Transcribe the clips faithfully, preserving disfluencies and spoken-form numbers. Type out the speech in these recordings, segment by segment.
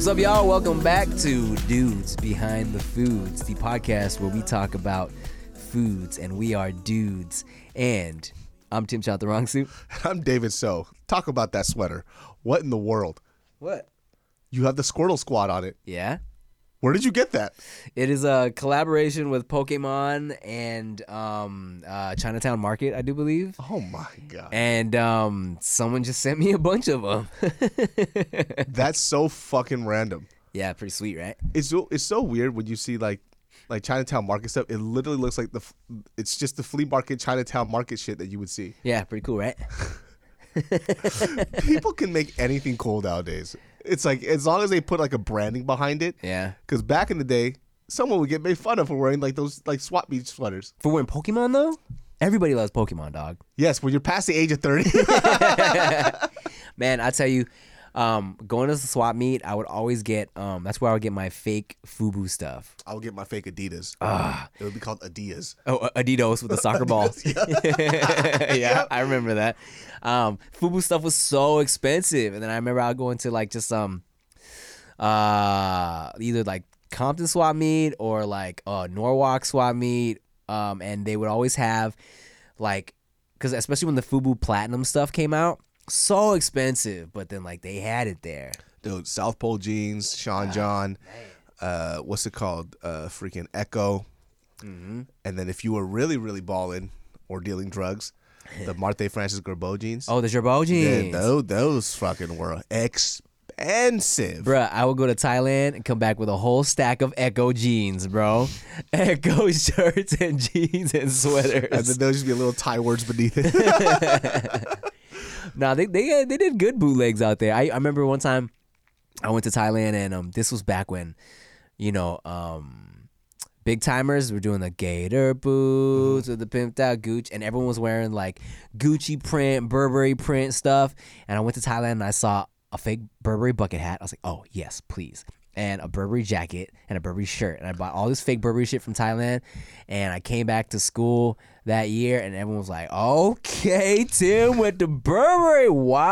What's up, y'all? Welcome back to Dudes Behind the Foods, the podcast where we talk about foods, and we are dudes. And I'm Tim Chow, the wrong suit. I'm David So. Talk about that sweater. What in the world? What? You have the Squirtle Squad on it. Yeah? Where did you get that? It is a collaboration with Pokemon and um, uh, Chinatown Market, I do believe. Oh, my God. And um, someone just sent me a bunch of them. That's so fucking random. Yeah, pretty sweet, right? It's so, it's so weird when you see, like, like Chinatown Market stuff. It literally looks like the it's just the flea market Chinatown Market shit that you would see. Yeah, pretty cool, right? People can make anything cool nowadays. It's like, as long as they put like a branding behind it. Yeah. Because back in the day, someone would get made fun of for wearing like those like SWAT meet sweaters. For wearing Pokemon, though? Everybody loves Pokemon, dog. Yes, when you're past the age of thirty. Man, I tell you, um, going to the swap meet, I would always get, um, that's where I would get my fake FUBU stuff. I would get my fake Adidas. Ah. It would be called Adidas. Oh, Adidas with the soccer ball. yeah. yeah, I remember that. Um, FUBU stuff was so expensive. And then I remember I would go into like just um, uh, either like Compton swap meet or like uh, Norwalk swap meet. Um, and they would always have like, because especially when the FUBU Platinum stuff came out, so expensive, but then like they had it there. Dude, South Pole jeans, Sean Ah, John, uh, what's it called? Uh, freaking Echo. Mm-hmm. And then if you were really, really balling or dealing drugs, the Marte Francis Gerbeau jeans. Oh, the Gerbeau jeans. Yeah, those, those fucking were expensive. Bruh, I would go to Thailand and come back with a whole stack of Echo jeans, bro. Echo shirts and jeans and sweaters. And then there'll just be a little Thai words beneath it. Nah, they they they did good bootlegs out there. I, I remember one time I went to Thailand, and um this was back when, you know, um big timers were doing the gator boots with the pimped out Gucci, and everyone was wearing like Gucci print, Burberry print stuff. And I went to Thailand and I saw a fake Burberry bucket hat. I was like, oh yes, please. And a Burberry jacket and a Burberry shirt. And I bought all this fake Burberry shit from Thailand. And I came back to school that year, and everyone was like, okay, Tim with the Burberry.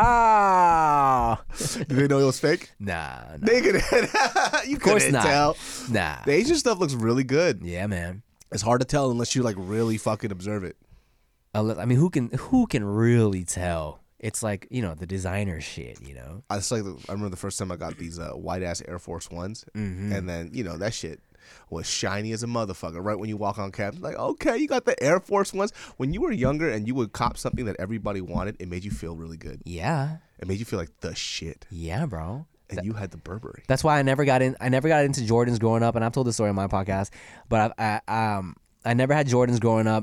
Wow. Did they know it was fake? Nah, nah. They could you Of course couldn't not. tell. Nah. The Asian stuff looks really good. Yeah, man. It's hard to tell unless you like really fucking observe it. I mean, who can who can really tell? It's like, you know, the designer shit, you know? I just like the, I remember the first time I got these uh, white ass Air Force Ones, Mm-hmm. and then you know that shit was shiny as a motherfucker. Right when you walk on campus, like okay, you got the Air Force Ones. When you were younger and you would cop something that everybody wanted, it made you feel really good. Yeah. It made you feel like the shit. Yeah, bro. And That- you had the Burberry. That's why I never got in. I never got into Jordans growing up, and I've told this story on my podcast. But I, I, um, I never had Jordans growing up,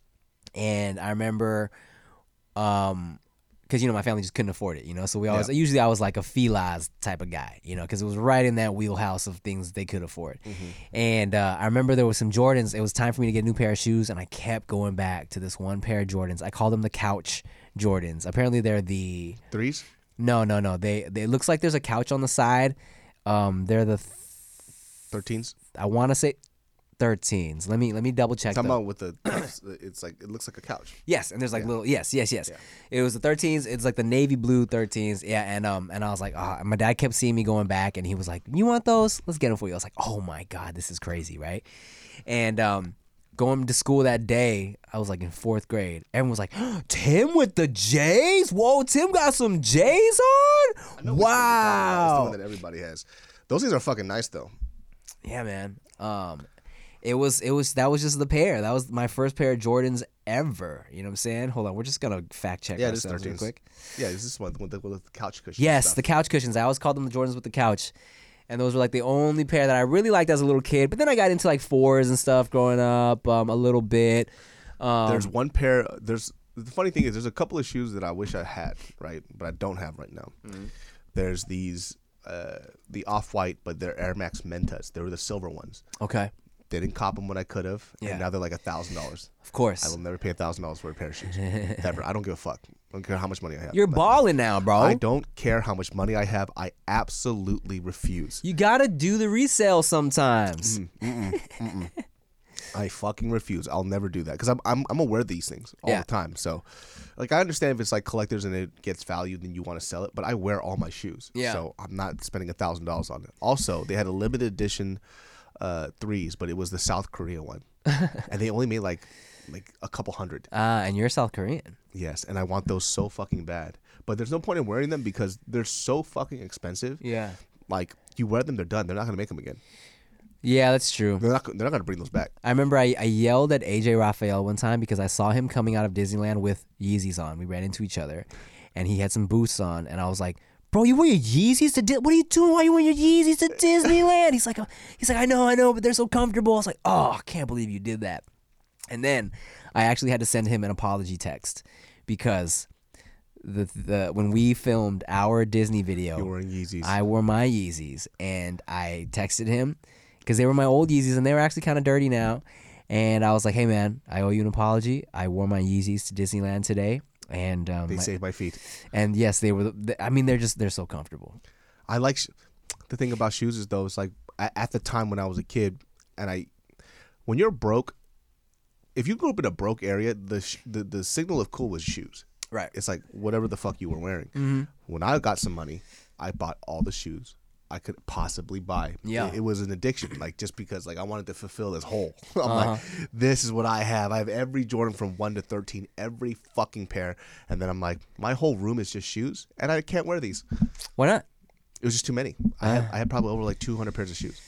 and I remember, um, because you know my family just couldn't afford it, you know. So we always Yeah. usually I was like a Fila type of guy, you know, because it was right in that wheelhouse of things they could afford. Mm-hmm. And uh, I remember there was some Jordans. It was time for me to get a new pair of shoes, and I kept going back to this one pair of Jordans. I called them the couch Jordans. Apparently they're the Threes? no, no, no. They, they it looks like there's a couch on the side. Um, they're the th- Thirteens? I want to say thirteens. Let me let me double check. Talking though. about with the it's like it looks like a couch. Yes, and there's like Yeah. little yes, yes, yes. Yeah. It was the thirteens. It's like the navy blue thirteens. Yeah, and um and I was like, oh, my dad kept seeing me going back, and he was like, you want those? Let's get them for you. I was like, oh my god, this is crazy, right? And um. Going to school that day, I was like in fourth grade. Everyone was like, Tim with the J's? Whoa, Tim got some J's on? I know which one you're talking about. It's the Wow. one that everybody has. Those things are fucking nice though. Yeah, man. Um, it was it was that was just the pair. That was my first pair of Jordans ever. You know what I'm saying? Hold on, we're just gonna fact check Yeah, it is ourselves real thirteens. quick. Yeah, this is one with the, with the couch cushion. Yes, stuff. the couch cushions. I always called them the Jordans with the couch. And those were like the only pair that I really liked as a little kid. But then I got into like fours and stuff growing up um, a little bit. Um, There's one pair. There's the funny thing is there's a couple of shoes that I wish I had, right, but I don't have right now. Mm-hmm. There's these uh, the off white, but they're Air Max Mentas. They were the silver ones. okay, They didn't cop them when I could have, Yeah. and now they're like a thousand dollars. of course. I will never pay a thousand dollars for a pair of shoes. Never. I don't give a fuck. I don't care how much money I have. You're Like, balling now, bro. I don't care how much money I have. I absolutely refuse. You gotta do the resale sometimes. Mm, mm-mm, mm-mm. I fucking refuse. I'll never do that because I'm, I'm I'm aware of these things all Yeah. the time. So, like, I understand if it's like collectors and it gets valued, then you want to sell it. But I wear all my shoes, Yeah. so I'm not spending a thousand dollars on it. Also, they had a limited edition uh, threes, but it was the South Korea one, and they only made like like a couple hundred. Uh, and you're South Korean. Yes, and I want those so fucking bad. But there's no point in wearing them because they're so fucking expensive. Yeah. Like, you wear them, they're done. They're not gonna make them again. Yeah, that's true. They're not. They're not gonna bring those back. I remember I, I yelled at A J Raphael one time because I saw him coming out of Disneyland with Yeezys on. We ran into each other, and he had some boots on, and I was like, "Bro, you wear your Yeezys to Di- What are you doing? Why are you wearing your Yeezys to Disneyland?" He's like, oh, "He's like, I know, I know, but they're so comfortable." I was like, "Oh, I can't believe you did that." And then I actually had to send him an apology text because the the when we filmed our Disney video, You're wearing Yeezys. I wore my Yeezys, and I texted him because they were my old Yeezys, and they were actually kind of dirty now. And I was like, "Hey, man, I owe you an apology. I wore my Yeezys to Disneyland today, and um, they my- saved my feet. and yes, they were. The, I mean, they're just they're so comfortable." I like sh- the thing about shoes is though, it's like at, at the time when I was a kid, and I, when you're broke, if you grew up in a broke area, the sh- the the signal of cool was shoes. Right. It's like whatever the fuck you were wearing. Mm-hmm. When I got some money, I bought all the shoes I could possibly buy. Yeah. It, it was an addiction, like just because like I wanted to fulfill this hole. I'm Uh-huh. like, this is what I have. I have every Jordan from one to thirteen, every fucking pair, and then I'm like, my whole room is just shoes, and I can't wear these. Why not? It was just too many. I had I had probably over like two hundred pairs of shoes.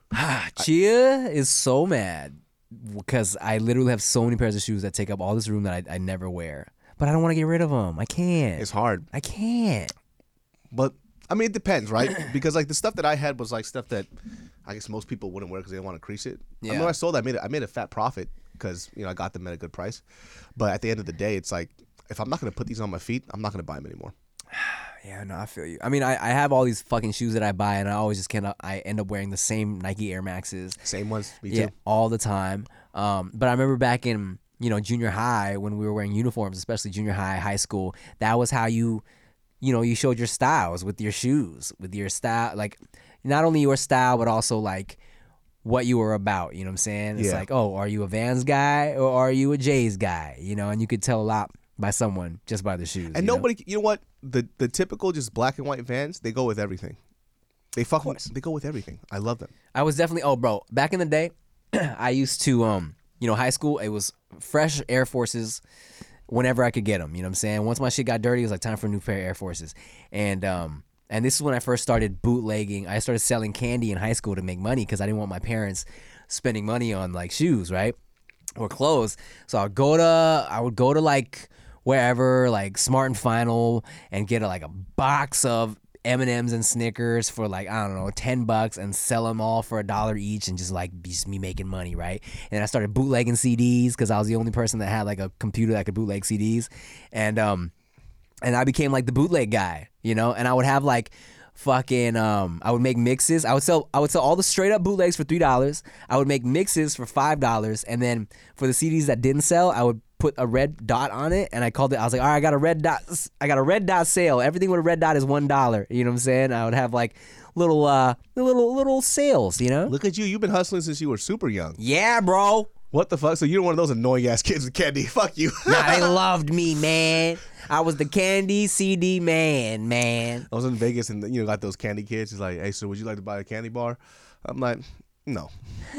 Chia is so mad because I literally have so many pairs of shoes that take up all this room that I, I never wear. But I don't want to get rid of them. I can't. It's hard, I can't. but I mean, it depends, right? Because like the stuff that I had was like stuff that I guess most people wouldn't wear because they didn't want to crease it. I mean, Yeah. when I sold, I made it. I made a fat profit because you know I got them at a good price. But at the end of the day, it's like if I'm not gonna put these on my feet, I'm not gonna buy them anymore. Yeah, no, I feel you. I mean, I, I have all these fucking shoes that I buy, and I always just kind of I end up wearing the same Nike Air Maxes. Same ones, me Yeah, too. all the time. Um, but I remember back in you know junior high when we were wearing uniforms, especially junior high, high school. That was how you, you know, you showed your styles with your shoes, with your style, like not only your style but also like what you were about. You know what I'm saying? It's Yeah. like, oh, are you a Vans guy or are you a J's guy? You know, and you could tell a lot by someone just by the shoes. And you know? nobody, you know what? The the typical just black and white Vans, they go with everything. They fucking they go with everything. I love them. I was definitely oh bro, back in the day, I used to um, you know, high school, it was fresh Air Forces whenever I could get them, you know what I'm saying? Once my shit got dirty, it was like time for a new pair of Air Forces. And um and this is when I first started bootlegging. I started selling candy in high school to make money cuz I didn't want my parents spending money on like shoes, right? Or clothes. So I'd go to I would go to like wherever, like Smart and Final, and get a, like a box of M and M's and Snickers for like, I don't know, ten bucks and sell them all for a dollar each and just like be just me making money, right? And then I started bootlegging C Ds because I was the only person that had like a computer that could bootleg C Ds. And um and I became like the bootleg guy, you know? And I would have like fucking um I would make mixes. I would sell I would sell all the straight up bootlegs for three dollars. I would make mixes for five dollars, and then for the C Ds that didn't sell, I would put a red dot on it, and I called it I was like, all right, I got a red dot I got a red dot sale. Everything with a red dot is one dollar. You know what I'm saying? I would have like little uh little little sales, you know? Look at you. You've been hustling since you were super young. Yeah, bro. What the fuck? So you're one of those annoying ass kids with candy. Fuck you. Nah, they loved me, man. I was the candy C D man, man. I was in Vegas and you know got those candy kids. It's like, hey, so would you like to buy a candy bar? I'm like, no.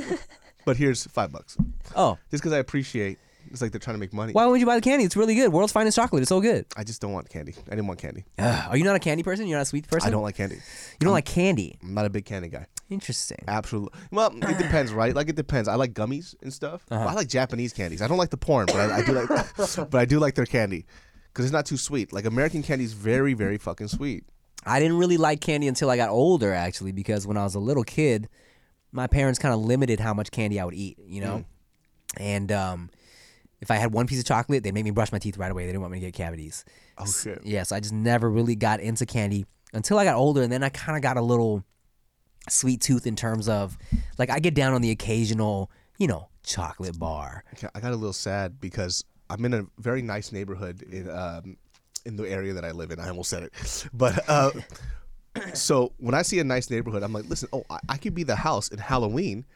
But here's five bucks. Oh, Just because I appreciate. It's like they're trying to make money. why would you buy the candy? It's really good. World's finest chocolate. It's so good. I just don't want candy. I didn't want candy. Ugh, are you not a candy person? You're not a sweet person? I don't like candy. You don't like candy? I'm not a big candy guy. Interesting. Absolutely. Well, it depends, right? Like it depends. I like gummies and stuff. Uh-huh. But I like Japanese candies. I don't like the porn, but I, I do like. But I do like their candy because it's not too sweet. Like American candy is very, very fucking sweet. I didn't really like candy until I got older, actually, because when I was a little kid, my parents kind of limited how much candy I would eat, you know? And um, if I had one piece of chocolate, they made me brush my teeth right away. They didn't want me to get cavities. Oh shit. Yeah, so I just never really got into candy until I got older, and then I kind of got a little sweet tooth in terms of, like, I get down on the occasional, you know, chocolate bar. Okay, I got a little sad because I'm in a very nice neighborhood in um, in the area that I live in. I almost said it, but uh, so when I see a nice neighborhood, I'm like, listen, oh, I, I could be the house in Halloween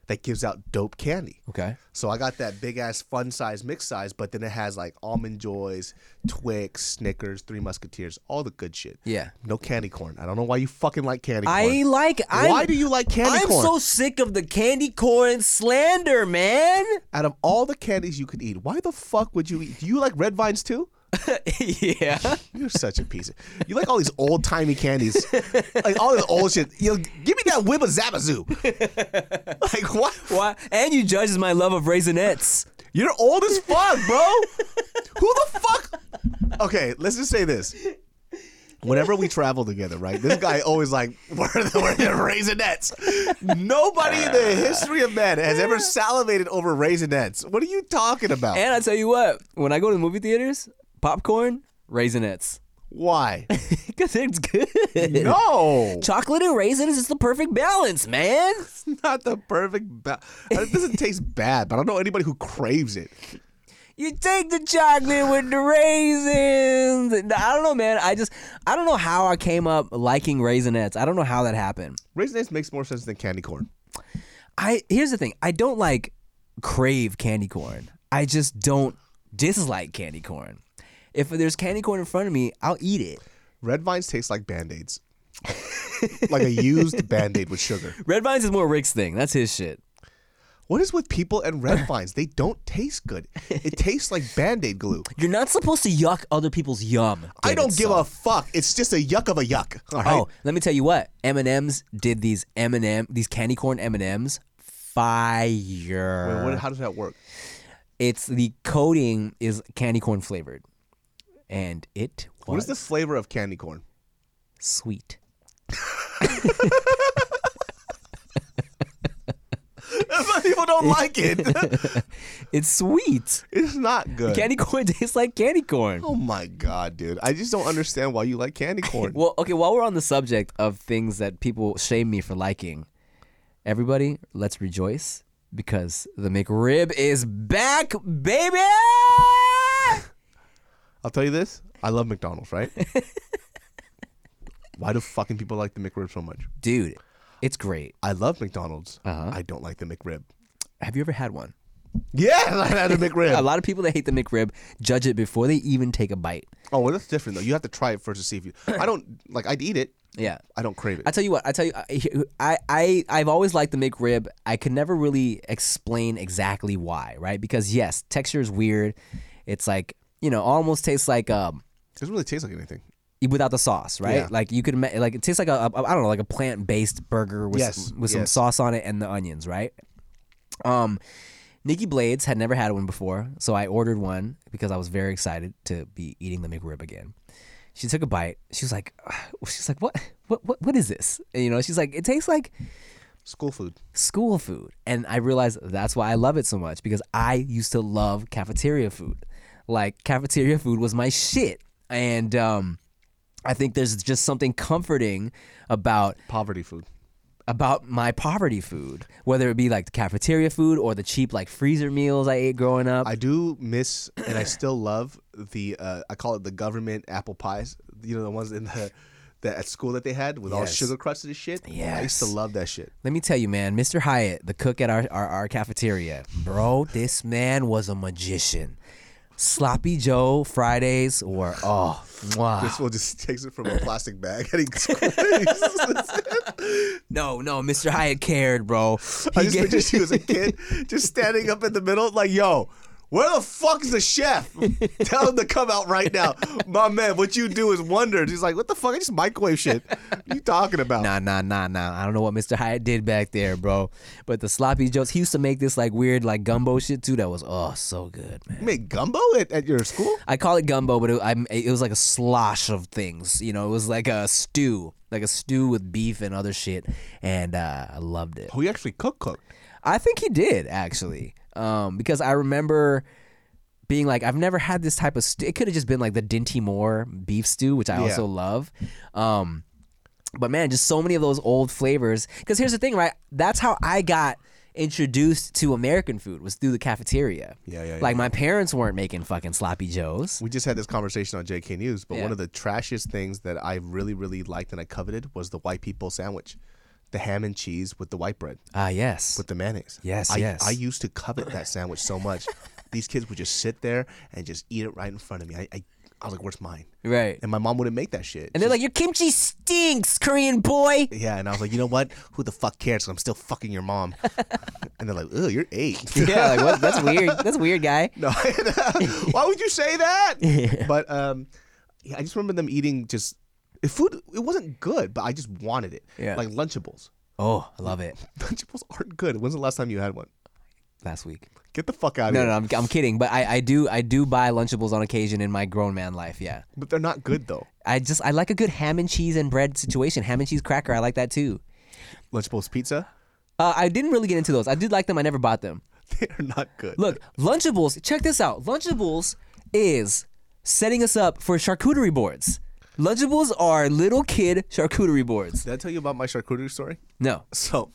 that gives out dope candy. Okay. So I got that big ass fun size, mix size, but then it has like Almond Joys, Twix, Snickers, Three Musketeers, all the good shit. Yeah. No candy corn. I don't know why you fucking like candy corn. I like. I'm, why do you like candy I'm corn? I'm so sick of the candy corn slander, man. Out of all the candies you could eat, why the fuck would you eat? Do you like Red Vines too? Yeah. You're such a piece of... You like all these old-timey candies. Like all this old shit. You know, give me that Wibba Zabazoo. Like what? Why? And you judge my love of Raisinets. You're old as fuck, bro. Who the fuck? Okay, let's just say this. Whenever we travel together, right? This guy always like, where are the, where are the Raisinets? Nobody in the history of man has ever salivated over Raisinets. What are you talking about? And I tell you what, when I go to the movie theaters, popcorn, Raisinets. Why? Because it's good. No. Chocolate and raisins is the perfect balance, man. It's not the perfect balance. It doesn't taste bad, but I don't know anybody who craves it. You take the chocolate with the raisins. I don't know, man. I just, I don't know how I came up liking Raisinets. I don't know how that happened. Raisinets makes more sense than candy corn. I Here's the thing. I don't like crave candy corn. I just don't dislike candy corn. If there's candy corn in front of me, I'll eat it. Red Vines taste like Band-Aids. Like a used Band-Aid with sugar. Red Vines is more Rick's thing. That's his shit. What is with people and Red Vines? They don't taste good. It tastes like Band-Aid glue. You're not supposed to yuck other people's yum. I don't give son. a fuck. It's just a yuck of a yuck. All right? Oh, let me tell you what. M and M's did these M and M, these candy corn M and M's. Fire. Wait, what, how does that work? It's the coating is candy corn flavored. And it was What is the flavor of candy corn? sweet. People don't like it. It's sweet. It's not good. Candy corn tastes like candy corn. Oh my god, dude. I just don't understand why you like candy corn. Well, okay, while we're on the subject of things that people shame me for liking, everybody, let's rejoice because the McRib is back, baby! I'll tell you this. I love McDonald's, right? Why do fucking people like the McRib so much? Dude, it's great. I love McDonald's. Uh-huh. I don't like the McRib. Have you ever had one? Yeah, I had a McRib. A lot of people that hate the McRib judge it before they even take a bite. Oh, well, that's different though. You have to try it first to see if you. I don't like. I'd eat it. Yeah. I don't crave it. I tell you what, I tell you, I, I, I've always liked the McRib. I could never really explain exactly why, right? Because yes, texture is weird. It's like, you know, almost tastes like um, it doesn't really taste like anything without the sauce, right? Yeah. Like you could, ma- like it tastes like a, a, I don't know, like a plant-based burger with Yes, some, with some yes. sauce on it and the onions, right? Um, Nikki Blades had never had one before, so I ordered one because I was very excited to be eating the McRib again. She took a bite. She was like, she's like, what, what, what, what is this? And, you know, she's like, it tastes like school food. school food. And I realized that's why I love it so much because I used to love cafeteria food. Like cafeteria food was my shit. And um, I think there's just something comforting about Poverty food. about my poverty food, whether it be like the cafeteria food or the cheap like freezer meals I ate growing up. I do miss, and I still love the. Uh, I call it the government apple pies. You know, the ones in the that at school that they had with all Yes. sugar crusted and shit. I used to Yes. love that shit. Let me tell you, man, Mister Hyatt, the cook at our, our, our cafeteria, bro, this man was a magician. Sloppy Joe Fridays were, oh, wow. This one just takes it from a plastic bag and he squeezes it. No, no, Mister Hyatt cared, bro. I He just gave- picture you as a kid just standing up in the middle like, yo, where the fuck is the chef? Tell him to come out right now. My man, what you do is wonders. He's like, what the fuck? I just microwave shit. What are you talking about? Nah, nah, nah, nah. I don't know what Mister Hyatt did back there, bro. But the Sloppy Joes, he used to make this like weird like gumbo shit too. That was, oh, so good, man. You make gumbo at, at your school? I call it gumbo, but it, I, it was like a slosh of things. You know, it was like a stew, like a stew with beef and other shit, and uh, I loved it. Oh, he actually cook cooked. I think he did actually, um, because I remember being like, I've never had this type of stew. It could have just been like the Dinty Moore beef stew, which I Yeah. also love. Um, but man, just so many of those old flavors. Because here's the thing, right? That's how I got introduced to American food was through the cafeteria. Yeah, yeah, Like yeah. my parents weren't making fucking Sloppy Joes. We just had this conversation on J K News, but Yeah. one of the trashiest things that I really, really liked and I coveted was the white people sandwich. The ham and cheese with the white bread. Ah, yes. With the mayonnaise. Yes, I, yes. I used to covet that sandwich so much. These kids would just sit there and just eat it right in front of me. I, I, I was like, where's mine? Right. And my mom wouldn't make that shit. And they're like, your kimchi stinks, Korean boy. Yeah, and I was like, you know what? Who the fuck cares? 'Cause I'm still fucking your mom. And they're like, ugh, you're eight. Yeah, like, what? That's weird. That's weird, guy. No, why would you say that? But um, yeah, I just remember them eating just food. It wasn't good, but I just wanted it. Yeah. Like Lunchables. Oh, I love it. Lunchables aren't good. When's the last time you had one? Last week. Get the fuck out of No, here. no, I'm, I'm kidding. But I, I do I do buy Lunchables on occasion in my grown man life, yeah. But they're not good, though. I just, I like a good ham and cheese and bread situation. Ham and cheese cracker, I like that too. Lunchables pizza? Uh, I didn't really get into those. I did like them. I never bought them. They're not good. Look, Lunchables, check this out. Lunchables is setting us up for charcuterie boards. Lunchables are little kid charcuterie boards. Did I tell you about my charcuterie story? No. So,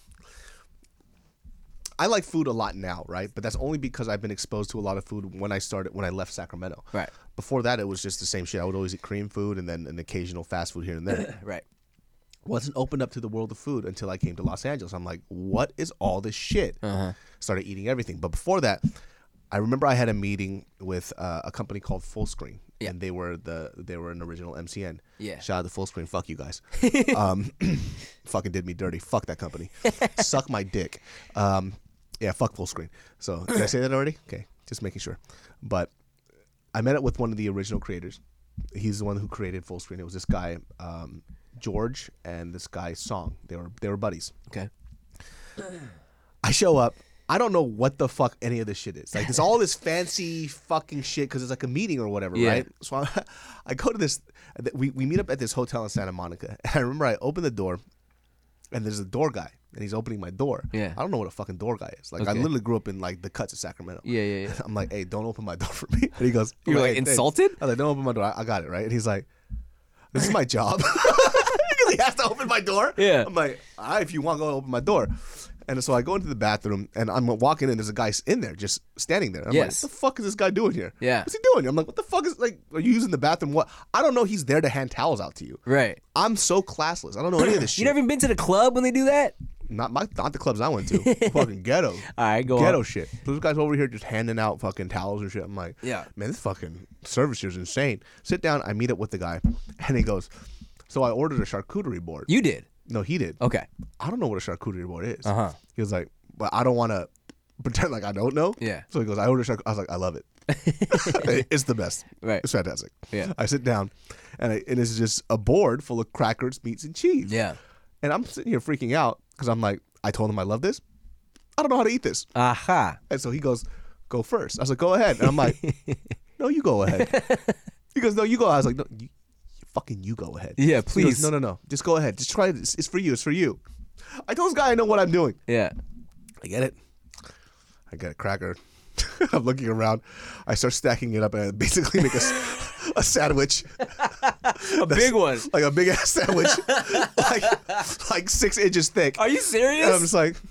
I like food a lot now, right? But that's only because I've been exposed to a lot of food when I started, when I left Sacramento. Right. Before that, it was just the same shit. I would always eat Korean food and then an occasional fast food here and there. Right. Wasn't opened up to the world of food until I came to Los Angeles. I'm like, what is all this shit? Uh-huh. Started eating everything. But before that, I remember I had a meeting with uh, a company called Fullscreen. Yeah. And they were the they were an original M C N. Yeah. Shout out to Fullscreen. Fuck you guys. um, fucking did me dirty. Fuck that company. Suck my dick. Um, yeah, fuck Fullscreen. So did I say that already? Okay, just making sure. But I met up with one of the original creators. He's the one who created Fullscreen. It was this guy, um, George, and this guy Song. They were they were buddies. Okay. I show up. I don't know what the fuck any of this shit is. Like, it's all this fancy fucking shit because it's like a meeting or whatever, Yeah. right? So I, I go to this. We we meet up at this hotel in Santa Monica. And I remember I open the door, and there's a door guy, and he's opening my door. Yeah. I don't know what a fucking door guy is. Like, I Okay. literally grew up in like the cuts of Sacramento. Yeah, yeah, yeah. I'm like, hey, don't open my door for me. And he goes, I'm You were like "Hey, thanks." insulted? I was like, don't open my door. I, I got it, right? And he's like, this is my job. Because he has to open my door. Yeah. I'm like, all right, if you want, go open my door. And so I go into the bathroom, and I'm walking in. There's a guy in there, just standing there. I'm Yes. like, what the fuck is this guy doing here? Yeah. What's he doing? I'm like, what the fuck is, like, are you using the bathroom? What? I don't know. He's there to hand towels out to you. Right. I'm so classless. I don't know any of this shit. You never even been to the club when they do that? Not my, not the clubs I went to. Fucking ghetto. All right, go Ghetto on. shit. Those guys over here just handing out fucking towels and shit. I'm like, Yeah. man, this fucking service here is insane. Sit down. I meet up with the guy, and he goes, so I ordered a charcuterie board. You did. No, he did. Okay. I don't know what a charcuterie board is. Uh huh. He was like, but I don't want to pretend like I don't know. Yeah. So he goes, I ordered charcuterie. I was like, I love it. It's the best. Right. It's fantastic. Yeah. I sit down, and, I, and it's just a board full of crackers, meats, and cheese. Yeah. And I'm sitting here freaking out because I'm like, I told him I love this. I don't know how to eat this. Aha. And so he goes, go first. I was like, go ahead. And I'm like, no, you go ahead. He goes, no, you go. I was like, no, you, fucking you go ahead. Yeah, He goes, please. no, no, no. Just go ahead. Just try it. It's, it's for you. It's for you. I told this guy I know what I'm doing. Yeah. I get it. I get a cracker. I'm looking around. I start stacking it up and I basically make a, s- a sandwich. A big one. Like a big ass sandwich. like, like six inches thick. Are you serious? And I'm just like,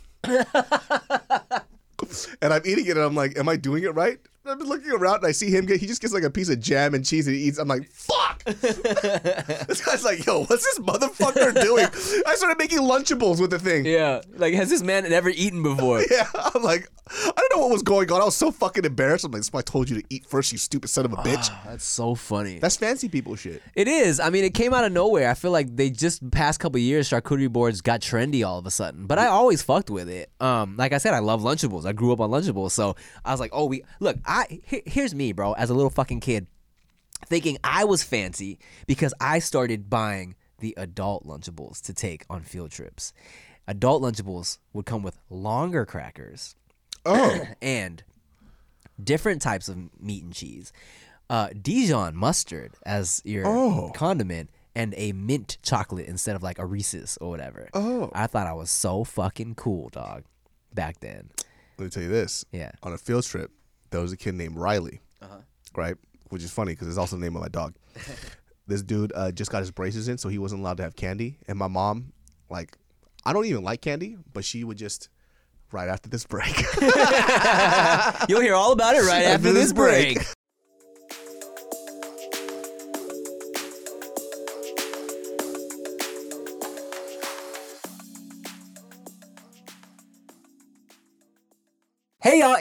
and I'm eating it, and I'm like, am I doing it right? I'm just looking around, and I see him get, he just gets like a piece of jam and cheese, and he eats. I'm like, fuck! This guy's like, yo, what's this motherfucker doing? I started making Lunchables with the thing. Yeah. Like, has this man never eaten before? Yeah, I'm like, I don't know what was going on. I was so fucking embarrassed. I'm like, that's why I told you to eat first, you stupid son of a bitch. That's so funny. That's fancy people shit. It is. I mean, it came out of nowhere. I feel like they just past couple years, charcuterie boards got trendy all of a sudden. But I always fucked with it. Um, like I said, I love Lunchables. I grew up on Lunchables, so I was like, oh, we look. I he- here's me, bro, as a little fucking kid, thinking I was fancy because I started buying the adult Lunchables to take on field trips. Adult Lunchables would come with longer crackers. Oh. And different types of meat and cheese. Uh, Dijon mustard as your Oh. condiment, and a mint chocolate instead of like a Reese's or whatever. Oh. I thought I was so fucking cool, dog, back then. Let me tell you this. Yeah. On a field trip, there was a kid named Riley, Uh-huh. right? Which is funny because it's also the name of my dog. This dude uh, just got his braces in, so he wasn't allowed to have candy. And my mom, like, I don't even like candy, but she would just, right after this break. You'll hear all about it right after, After this this break. break.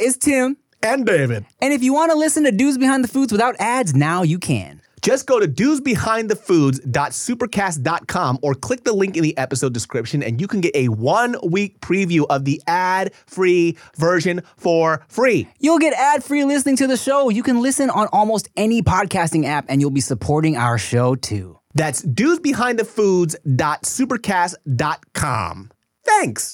it's Tim. And David. And if you want to listen to Dudes Behind the Foods without ads, now you can. Just go to dudes behind the foods dot supercast dot com or click the link in the episode description and you can get a one-week preview of the ad-free version for free. You'll get ad-free listening to the show. You can listen on almost any podcasting app and you'll be supporting our show too. That's dudes behind the foods dot supercast dot com. Thanks.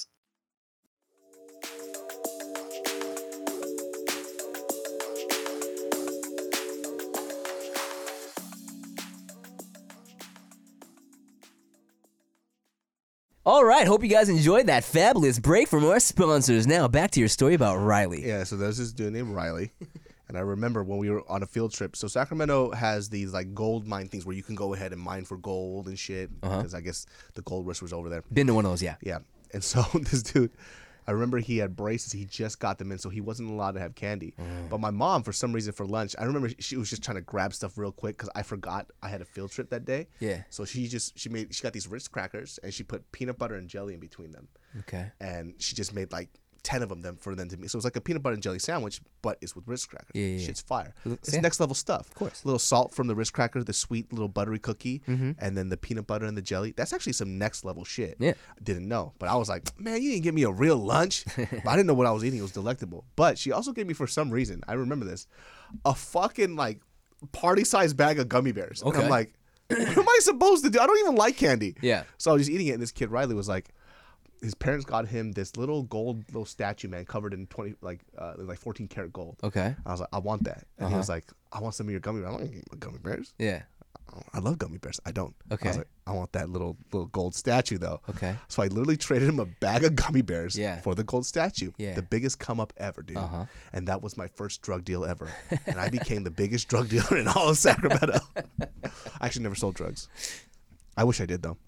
All right, hope you guys enjoyed that fabulous break from our sponsors. Now, back to your story about Riley. Yeah, so there's this dude named Riley. And I remember when we were on a field trip. So Sacramento has these like gold mine things where you can go ahead and mine for gold and shit. Uh-huh. Because I guess the gold rush was over there. Been to one of those, yeah. Yeah. And so this dude, I remember he had braces. He just got them in, so he wasn't allowed to have candy. Mm. But my mom, for some reason, for lunch, I remember she was just trying to grab stuff real quick because I forgot I had a field trip that day. Yeah. So she just she made she got these Ritz crackers and she put peanut butter and jelly in between them. Okay. And she just made like ten of them, them for them to me. So it's like a peanut butter and jelly sandwich, but it's with Ritz crackers. Yeah, yeah, Shit's fire. It's yeah. next level stuff. Of course. A little salt from the Ritz cracker, the sweet little buttery cookie, mm-hmm. and then the peanut butter and the jelly. That's actually some next level shit. Yeah. I didn't know. But I was like, man, you didn't give me a real lunch. But I didn't know what I was eating. It was delectable. But she also gave me, for some reason, I remember this, a fucking like party-sized bag of gummy bears. Okay. And I'm like, what am I supposed to do? I don't even like candy. Yeah. So I was just eating it, and this kid, Riley, was like, his parents got him this little gold little statue, man, covered in twenty like uh, like fourteen karat gold. Okay. I was like, I want that, and Uh-huh. he was like, I want some of your gummy bears. I'm like, gummy bears? Yeah. I love gummy bears. I don't. Okay. I was like, I want that little little gold statue though. Okay. So I literally traded him a bag of gummy bears Yeah. for the gold statue. Yeah. The biggest come up ever, dude. Uh-huh. And that was my first drug deal ever. And I became the biggest drug dealer in all of Sacramento. I actually never sold drugs. I wish I did though.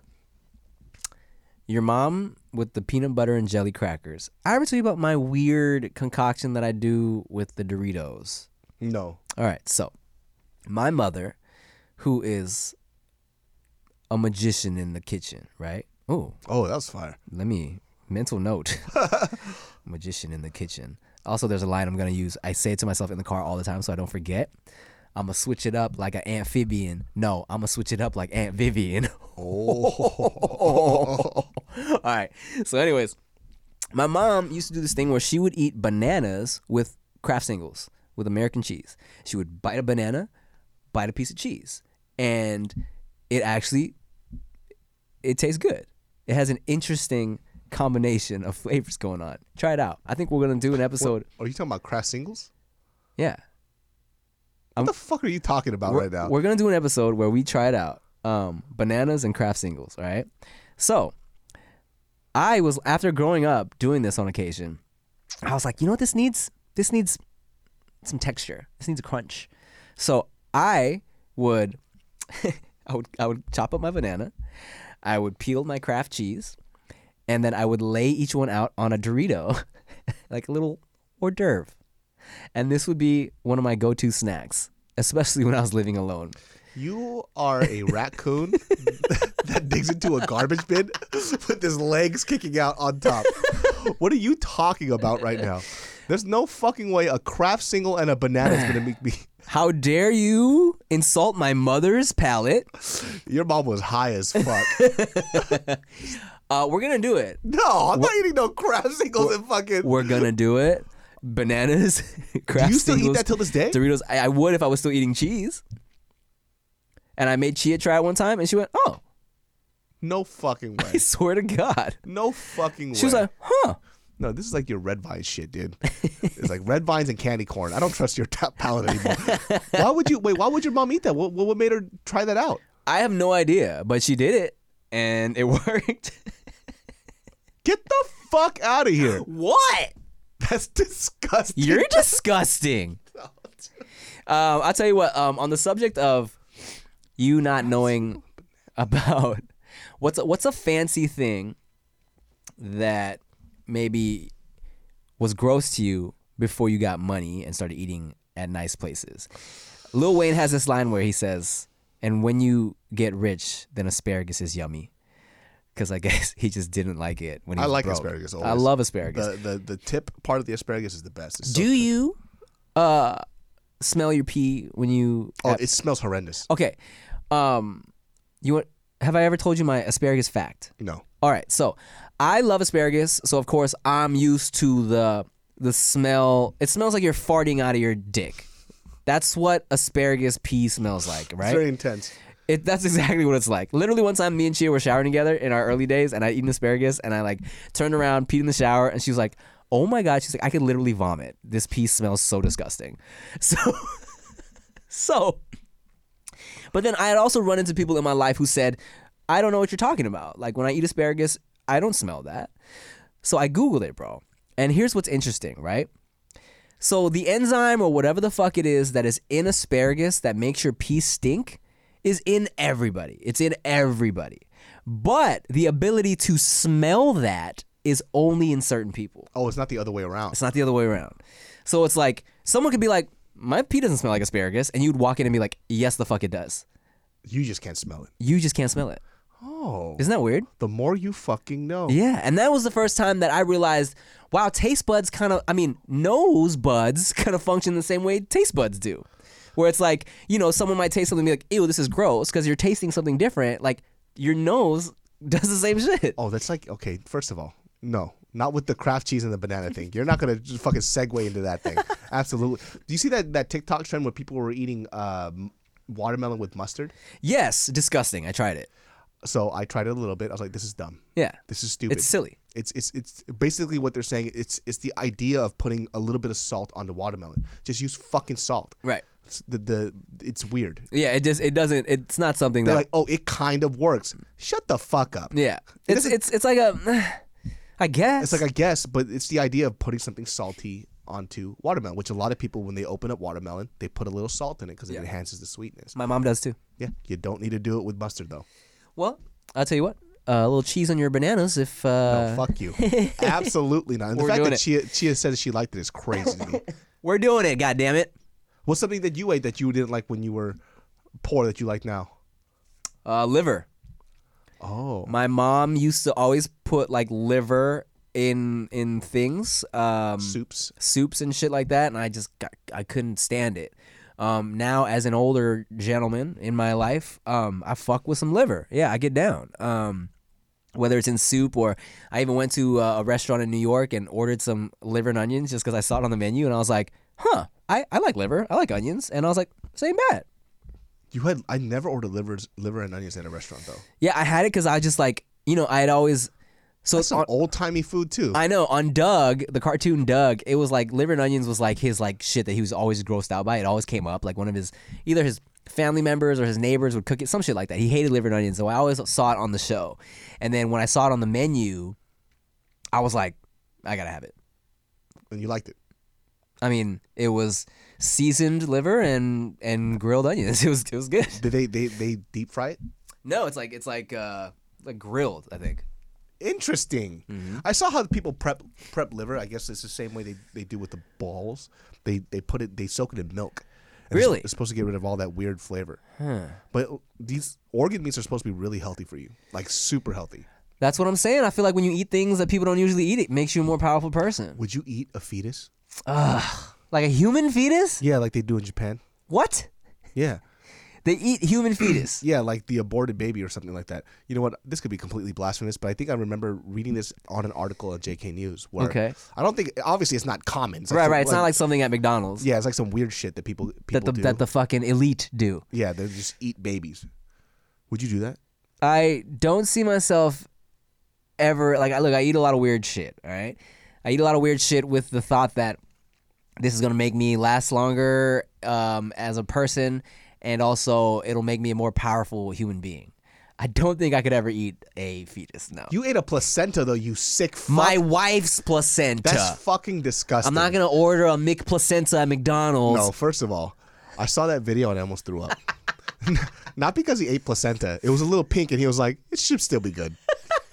Your mom with the peanut butter and jelly crackers. I ever tell you about my weird concoction that I do with the Doritos? No. All right, so my mother, who is a magician in the kitchen, right? Oh, Oh, that was fire. let me mental note. Magician in the kitchen. Also, there's a line I'm gonna use. I say it to myself in the car all the time so I don't forget. I'm gonna switch it up like an amphibian. No, I'm gonna switch it up like Aunt Vivian. Oh. All right. So, anyways, my mom used to do this thing where she would eat bananas with Kraft Singles with American cheese. She would bite a banana, bite a piece of cheese, and it actually it tastes good. It has an interesting combination of flavors going on. Try it out. I think we're gonna do an episode. Are you talking about Kraft Singles? Yeah. What the fuck are you talking about we're, right now? We're gonna do an episode where we try it out. Um, bananas and Kraft Singles, all right? So, I was after growing up doing this on occasion. I was like, you know what this needs? This needs some texture. This needs a crunch. So I would, I would, I would chop up my banana. I would peel my Kraft cheese, and then I would lay each one out on a Dorito, like a little hors d'oeuvre. And this would be one of my go-to snacks, especially when I was living alone. You are a raccoon that digs into a garbage bin with his legs kicking out on top. What are you talking about right now? There's no fucking way a Kraft Single and a banana is gonna make me. How dare you insult my mother's palate? Your mom was high as fuck. uh, we're gonna do it. No, I'm not eating no Kraft Singles and fucking. We're gonna do it. Bananas, Kraft Do you still Singles, eat that till this day? Doritos. I, I would if I was still eating cheese. And I made Chia try it one time, and she went, "Oh, No fucking way. I swear to God." No fucking way. She was like, "Huh." No, this is like your red vine shit, dude. It's like red vines and candy corn. I don't trust your t- palate anymore. Why would you wait? Why would your mom eat that? What, what made her try that out? I have no idea, but she did it, and it worked. Get the fuck out of here. What? That's disgusting. You're disgusting. Um, I'll tell you what. Um, on the subject of you not knowing about what's a, what's a fancy thing that maybe was gross to you before you got money and started eating at nice places. Lil Wayne has this line where he says, "And when you get rich, then asparagus is yummy." because I guess he just didn't like it when he I was like broke. asparagus. I Always. love asparagus. The, the the tip part of the asparagus is the best. It's so Do good. you uh smell your pee when you? Oh, it smells horrendous. Okay, um, you want? Have I ever told you my asparagus fact? No. All right, so I love asparagus, so of course I'm used to the the smell. It smells like you're farting out of your dick. That's what asparagus pee smells like, right? It's very intense. It, that's exactly what it's like. Literally, one time, me and Chia were showering together in our early days, and I eaten asparagus, and I like turned around, peed in the shower, and she was like, "Oh my god!" She's like, "I could literally vomit. This pee smells so disgusting." So, so, but then I had also run into people in my life who said, "I don't know what you're talking about. Like when I eat asparagus, I don't smell that." So I googled it, bro, and here's what's interesting, right? So the enzyme or whatever the fuck it is that is in asparagus that makes your pee stink is in everybody. It's in everybody. But the ability to smell that is only in certain people. Oh, it's not the other way around. It's not the other way around. So it's like someone could be like, my pee doesn't smell like asparagus. And you'd walk in and be like, yes, the fuck it does. You just can't smell it. You just can't smell it. Oh. Isn't that weird? The more you fucking know. Yeah. And that was the first time that I realized, wow, taste buds kind of, I mean, nose buds kind of function the same way taste buds do. Where it's like, you know, someone might taste something and be like, ew, this is gross, because you're tasting something different. Like, your nose does the same shit. Oh, that's like, okay, first of all, no. Not with the Kraft cheese and the banana thing. You're not going to just fucking segue into that thing. Absolutely. Do you see that, that TikTok trend where people were eating uh, watermelon with mustard? Yes, disgusting. I tried it. So I tried it a little bit. I was like, this is dumb. Yeah. This is stupid. It's silly. It's it's it's basically what they're saying. It's it's the idea of putting a little bit of salt on the watermelon. Just use fucking salt. Right. It's the the it's weird. Yeah, it just it doesn't it's not something They're that like, oh, it kind of works. Shut the fuck up. yeah. It It's doesn't- it's it's like a I guess. It's like I guess, but it's the idea of putting something salty onto watermelon, which a lot of people when they open up watermelon, they put a little salt in it because it Yeah. enhances the sweetness. my mom does too. Yeah, you don't need to do it with mustard though. Well, I'll tell you what. Uh, a little cheese on your bananas if uh No, fuck you. Absolutely not. And the We're fact doing that Chia, Chia said she liked it is crazy to me. we're doing it, god damn it. What's something that you ate that you didn't like when you were poor that you like now? Uh liver. Oh. My mom used to always put like liver in in things. Um Soups. soups and shit like that, and I just got, I couldn't stand it. Um, now, as an older gentleman in my life, um, I fuck with some liver. Yeah, I get down. Um, whether it's in soup or I even went to uh, a restaurant in New York and ordered some liver and onions just because I saw it on the menu, and I was like, huh, I, I like liver, I like onions, and I was like, same bad. You had I never ordered livers, liver and onions at a restaurant though. Yeah, I had it because I just like, you know, I had always. So That's some on- old timey food too. I know on Doug, the cartoon Doug, it was like liver and onions was like his like shit that he was always grossed out by. It always came up like one of his either his family members or his neighbors would cook it, some shit like that. He hated liver and onions, so I always saw it on the show. And then when I saw it on the menu, I was like, I gotta have it. And you liked it. I mean, it was seasoned liver and and grilled onions. It was it was good. Did they they they deep fry it? No, it's like it's like uh like grilled, I think. Interesting. Mm-hmm. I saw how people prep prep liver. I guess it's the same way they, they do with the balls. They they put it they soak it in milk. And it's- Really? It's supposed to get rid of all that weird flavor. Huh. But these organ meats are supposed to be really healthy for you, like super healthy. That's what I'm saying. I feel like when you eat things that people don't usually eat, it makes you a more powerful person. Would you eat a fetus? Like a human fetus? Yeah, like they do in Japan. What? Yeah. They eat human fetus. Yeah, like the aborted baby or something like that. You know what? This could be completely blasphemous, but I think I remember reading this on an article at J K News. Where Okay. I don't think obviously it's not common. It's like Right, some- right. It's not like something at McDonald's yeah, it's like some weird shit that people people that the do. that the fucking elite do. yeah, they just eat babies. Would you do that? I don't see myself ever like I look. I eat a lot of weird shit. All right, I eat a lot of weird shit with the thought that this is gonna make me last longer um, as a person, and also it'll make me a more powerful human being. I don't think I could ever eat a fetus. No, You ate a placenta though, you sick fuck. my wife's placenta. That's fucking disgusting. I'm not gonna order a Mick placenta at McDonald's. No, first of all, I saw that video and I almost threw up. Not because he ate placenta. It was a little pink and he was like, it should still be good.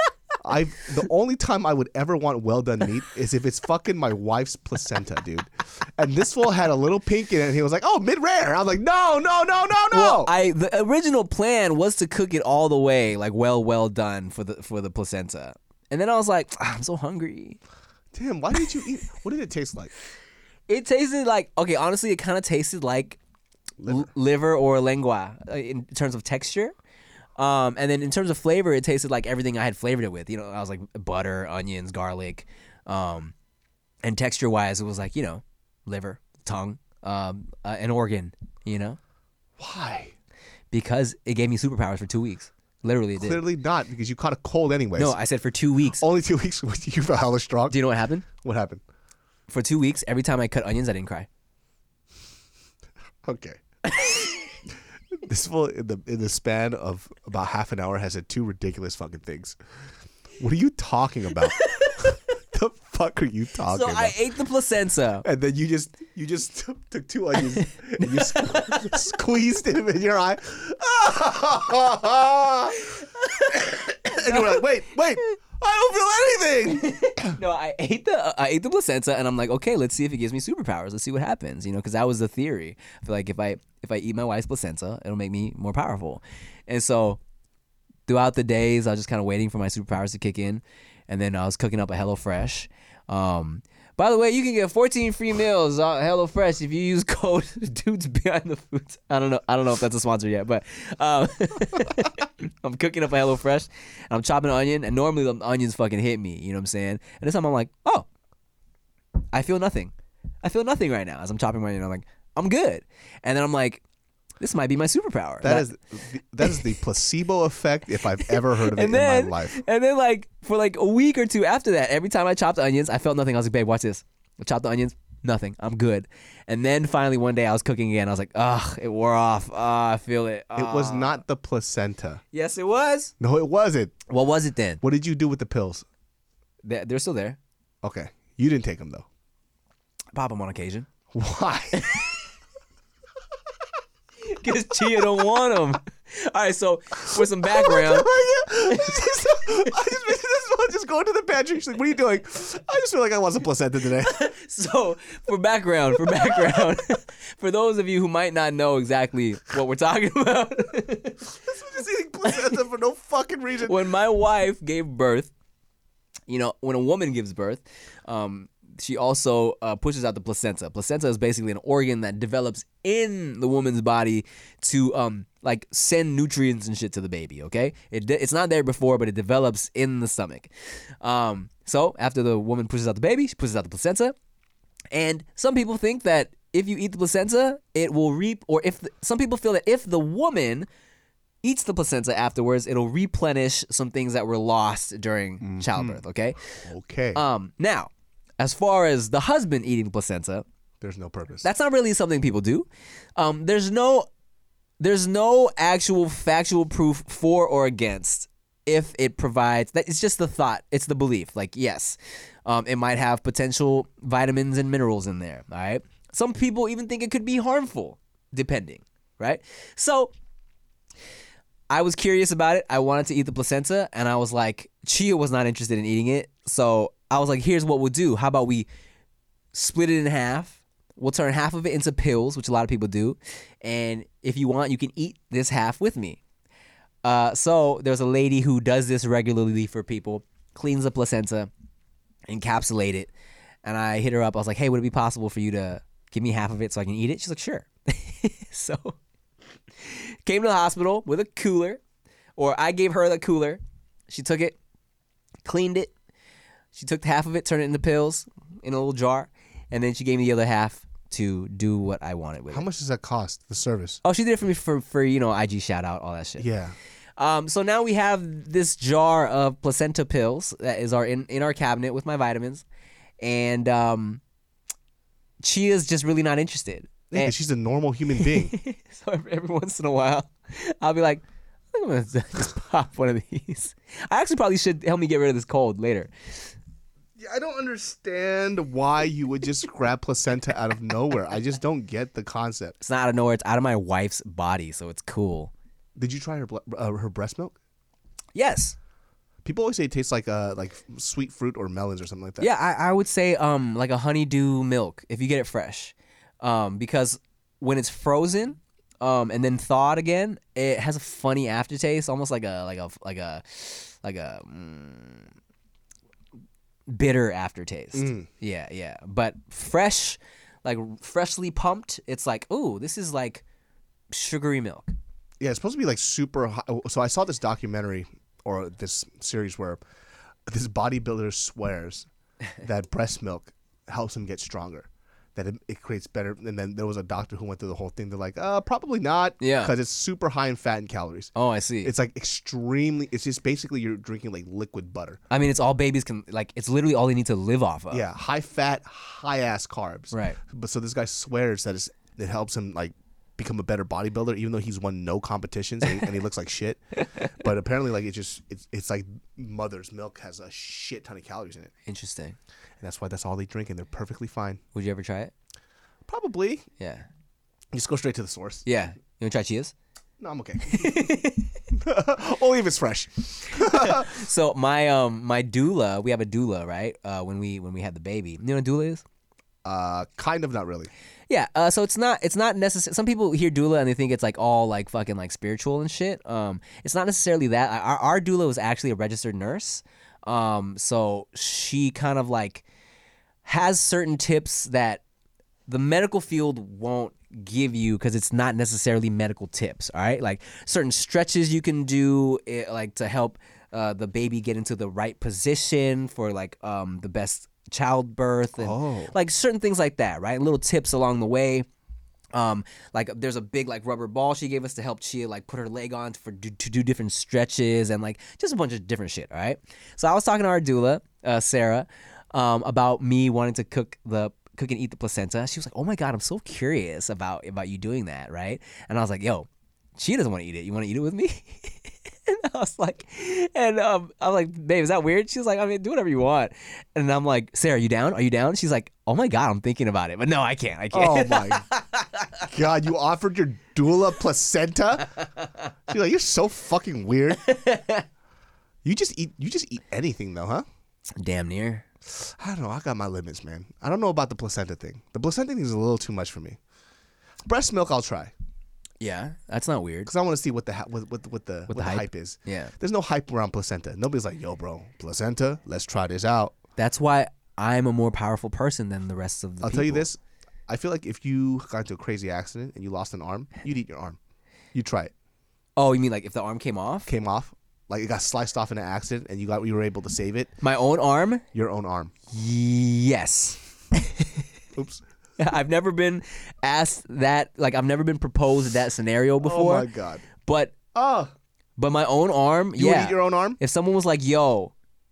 I the only time I would ever want well done meat is if it's fucking my wife's placenta, dude. And this fool had a little pink in it, and he was like, "Oh, mid rare." I was like, "No, no, no, no, no." Well, I the original plan was to cook it all the way, like well, well done for the for the placenta. And then I was like, ah, I'm so hungry. Damn, why did you eat? What did it taste like? It tasted like, okay, honestly, it kind of tasted like liver, l- liver or lengua uh, in terms of texture. Um, and then in terms of flavor, it tasted like everything I had flavored it with. You know, I was like butter, onions, garlic. Um, and texture-wise, it was like, you know, liver, tongue, um, uh, an organ, you know? Why? Because it gave me superpowers for two weeks. Literally, it did. Clearly not, because you caught a cold anyways. No, I said for two weeks. Only two weeks with you for hella strong. Do you know what happened? What happened? For two weeks, every time I cut onions, I didn't cry. Okay. This fool in the in the span of about half an hour has said two ridiculous fucking things. What are you talking about? The fuck are you talking So about? I ate the placenta. And then you just you just took, took two onions and you sque- squeezed them in your eye. And you were like, wait, wait, I don't feel anything. No, I ate the uh, I ate the placenta, and I'm like, okay, let's see if it gives me superpowers. Let's see what happens, you know, because that was the theory. I feel like if I if I eat my wife's placenta, it'll make me more powerful. And so throughout the days, I was just kind of waiting for my superpowers to kick in, and then I was cooking up a HelloFresh. Um, by the way, you can get fourteen free meals on HelloFresh if you use code Dudes Behind the Foods. I don't know. I don't know if that's a sponsor yet, but um, I'm cooking up a HelloFresh and I'm chopping an onion, and normally the onions fucking hit me. You know what I'm saying? And this time I'm like, oh, I feel nothing. I feel nothing right now as I'm chopping my onion. I'm like, I'm good. And then I'm like, this might be my superpower. That is that is the placebo effect if I've ever heard of it and then, in my life. And then like for like a week or two after that, every time I chopped the onions, I felt nothing. I was like, babe, watch this. I chopped the onions, nothing. I'm good. And then finally one day I was cooking again. I was like, ugh, it wore off. Ah, I feel it. It was Ah. not the placenta. Yes, it was. No, it wasn't. What was it then? What did you do with the pills? They're, they're still there. Okay. You didn't take them, though. Pop them on occasion. Why? Because Chia don't want them. All right, so for some background. I just, I just, this one just going to the pantry. She's like, what are you doing? I just feel like I want some placenta today. So for background, for background, for those of you who might not know exactly what we're talking about. This was just eating placenta for no fucking reason. When my wife gave birth, you know, when a woman gives birth, um, she also uh, pushes out the placenta. Placenta is basically an organ that develops in the woman's body to um like send nutrients and shit to the baby. Okay, it de- it's not there before, but it develops in the stomach. Um, so after the woman pushes out the baby, she pushes out the placenta, and some people think that if you eat the placenta, it will reap, or if the, some people feel that if the woman eats the placenta afterwards, it'll replenish some things that were lost during mm-hmm. childbirth. Okay. Okay. Um, now. As far as the husband eating the placenta, there's no purpose. That's not really something people do. Um, there's no, there's no actual factual proof for or against if it provides. That it's just the thought. It's the belief. Like yes, um, it might have potential vitamins and minerals in there. All right. Some people even think it could be harmful, depending. Right. So I was curious about it. I wanted to eat the placenta, and I was like, Chia was not interested in eating it, so I was like, here's what we'll do. How about we split it in half? We'll turn half of it into pills, which a lot of people do. And if you want, you can eat this half with me. Uh, so there's a lady who does this regularly for people, cleans the placenta, encapsulate it. And I hit her up. I was like, hey, would it be possible for you to give me half of it so I can eat it? She's like, sure. So came to the hospital with a cooler, or I gave her the cooler. She took it, cleaned it. She took half of it, turned it into pills in a little jar, and then she gave me the other half to do what I wanted with How it. much does that cost, the service? Oh, she did it for me for, for you know, I G shout out, all that shit. Yeah. Um, so now we have this jar of placenta pills that is our in, in our cabinet with my vitamins, and um, Chia's just really not interested. Yeah, And- she's a normal human being. so every, every once in a while, I'll be like, I'm gonna just pop one of these. I actually probably should help me get rid of this cold later. Yeah, I don't understand why you would just grab placenta out of nowhere. I just don't get the concept. It's not out of nowhere. It's out of my wife's body, so it's cool. Did you try her ble- uh, her breast milk? Yes. People always say it tastes like uh like sweet fruit or melons or something like that. Yeah, I, I would say um like a honeydew milk if you get it fresh, um because when it's frozen, um and then thawed again, it has a funny aftertaste, almost like a like a like a like a mm, bitter aftertaste. Mm. Yeah, yeah. But fresh, like freshly pumped, it's like, ooh, this is like sugary milk. Yeah, it's supposed to be like super high. So I saw this documentary or this series where this bodybuilder swears that breast milk helps him get stronger, that it, it creates better. And then there was a doctor who went through the whole thing. They're like, uh, probably not. Yeah. Because it's super high in fat and calories. Oh, I see. It's like extremely, it's just basically you're drinking like liquid butter. I mean, it's all babies can, like, it's literally all they need to live off of. Yeah, high fat, high ass carbs. Right. But so this guy swears that it's, it helps him like become a better bodybuilder, even though he's won no competitions and he, and he looks like shit. But apparently, like, it just it's it's like mother's milk has a shit ton of calories in it, Interesting. and that's why that's all they drink, and they're perfectly fine. Would you ever try it? Probably. Yeah. Just go straight to the source. Yeah. You want to try Chia's? No, I'm okay. Only if it's fresh. So my um my doula, we have a doula, right? Uh, when we when we had the baby, you know what a doula is? Uh, kind of, not really. Yeah. Uh, so it's not it's not necessary. Some people hear doula and they think it's like all like fucking like spiritual and shit. Um, it's not necessarily that. Our our doula was actually a registered nurse. Um, so she kind of like has certain tips that the medical field won't give you because it's not necessarily medical tips. All right, like certain stretches you can do, eh, like to help uh, the baby get into the right position for like um, the best childbirth and Oh. like certain things like that, right? Little tips along the way. Um, like there's a big like rubber ball she gave us to help Chia like put her leg on for do, to do different stretches and like just a bunch of different shit. All right. So I was talking to our doula, uh, Sarah, um, about me wanting to cook the cook and eat the placenta. She was like, "Oh my god, I'm so curious about about you doing that, right?" And I was like, "Yo, she doesn't want to eat it. You want to eat it with me?" And I was like, and um, I was like, "Babe, is that weird?" She was like, "I mean, do whatever you want." And I'm like, "Sarah, you down? Are you down?" She's like, "Oh my god, I'm thinking about it, but no, I can't. I Oh can't." my god, you offered your doula placenta? She's like, you're so fucking weird. You just eat. You just eat anything though, huh? Damn near. I don't know. I got my limits, man. I don't know about the placenta thing. The placenta thing is a little too much for me. Breast milk, I'll try Yeah, that's not weird. because I want to see what the ha- what, what, what the what the the hype. hype is. Yeah, There's no hype around placenta. Nobody's like, yo, bro, placenta. Let's try this out. that's why I'm a more powerful person than the rest of the I'll people. tell you this. I feel like if you got into a crazy accident and you lost an arm, you'd eat your arm. You'd try it. Oh, you mean like if the arm came off? Came off, like it got sliced off in an accident, and you got you were able to save it. My own arm? Your own arm. Yes. Oops. I've never been asked that. Like I've never been proposed that scenario before. Oh my god. But Oh. but my own arm, You yeah. would eat your own arm? If someone was like, "Yo,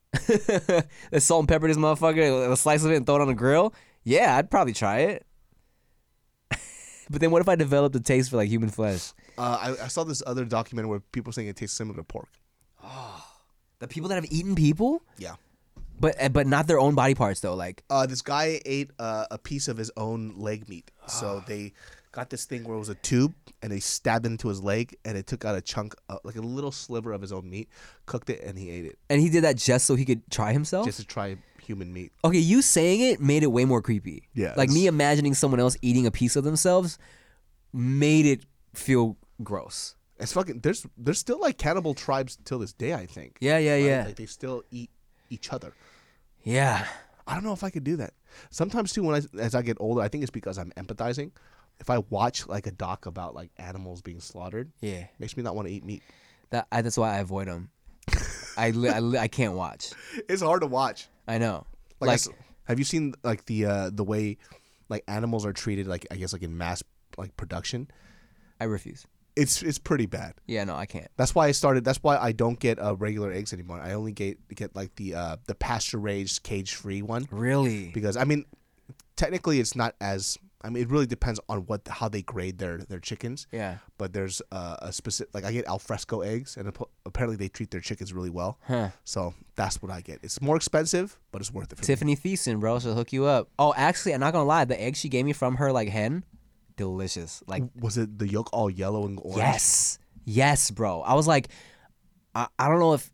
let's salt and pepper this motherfucker, a slice of it, and throw it on the grill," yeah, I'd probably try it. But then what if I developed a taste for like human flesh? Uh, I, I saw this other documentary where people saying it tastes similar to pork. The people that have eaten people, Yeah. but uh, but not their own body parts though. Like, Uh, this guy ate uh, a piece of his own leg meat. So they got this thing where it was a tube, and they stabbed it into his leg, and it took out a chunk, uh, like a little sliver of his own meat, cooked it, and he ate it and he did that just so he could try himself. just to try human meat. Okay, you saying it made it way more creepy. Yeah, Like it's- me imagining someone else eating a piece of themselves made it feel gross. It's fucking. There's there's still like cannibal tribes till this day. I think. Yeah, yeah, Right? yeah. Like they still eat each other. Yeah. I don't know if I could do that. Sometimes too, when I as I get older, I think it's because I'm empathizing. If I watch like a doc about like animals being slaughtered, Yeah. makes me not want to eat meat. That I, that's why I avoid them. I, li- I, li- I can't watch. It's hard to watch. I know. Like, I Like, s- have you seen like the uh, the way like animals are treated? Like I guess like in mass like production, I refuse. it's it's pretty bad. Yeah, no, I can't. That's why I started. That's why I don't get uh, regular eggs anymore. I only get get like the uh, the pasture raised cage free one Really? because I mean, technically it's not as. I mean, it really depends on what how they grade their their chickens. Yeah. But there's uh, a specific like I get alfresco eggs, and ap- apparently they treat their chickens really well. Huh. So that's what I get. It's more expensive, but it's worth it for me. Tiffany Thiessen, bro, she'll hook you up. Oh, actually, I'm not gonna lie. The egg she gave me from her like hen, delicious. Like, Was it the yolk all yellow and orange? yes, yes, bro. I was like, I, I don't know if if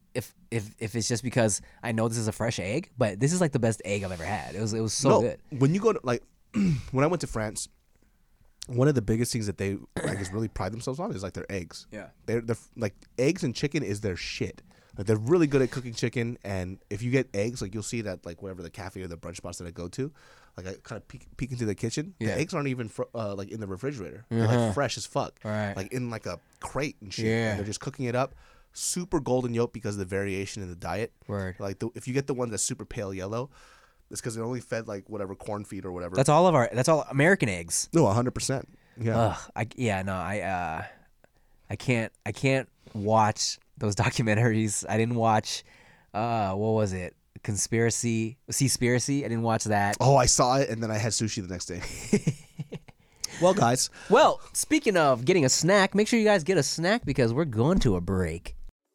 if if it's just because I know this is a fresh egg, but this is like the best egg I've ever had. It was it was so no, good. When you go to like, when I went to France, one of the biggest things that they I guess really pride themselves on is like their eggs. Yeah. They're, they're like eggs and chicken is their shit. Like they're really good at cooking chicken, and if you get eggs, like you'll see that like whatever the cafe or the brunch spots that I go to, like I kind of peek, peek into the kitchen. Yeah. The eggs aren't even fr- uh, like in the refrigerator. They're Uh-huh. like fresh as fuck. Right. Like in like a crate and shit. Yeah. And they're just cooking it up. Super golden yolk because of the variation in the diet. Word. Like the, if you get the one that's super pale yellow, it's because they're only fed like whatever corn feed or whatever. That's all of our. That's all American eggs. no, one hundred percent. Yeah. Ugh. I yeah no I uh, I can't I can't watch those documentaries. I didn't watch. Uh, what was it? Conspiracy, Seaspiracy. I didn't watch that. Oh, I saw it, and then I had sushi the next day. Well, guys, Well, speaking of getting a snack, make sure you guys get a snack because we're going to a break.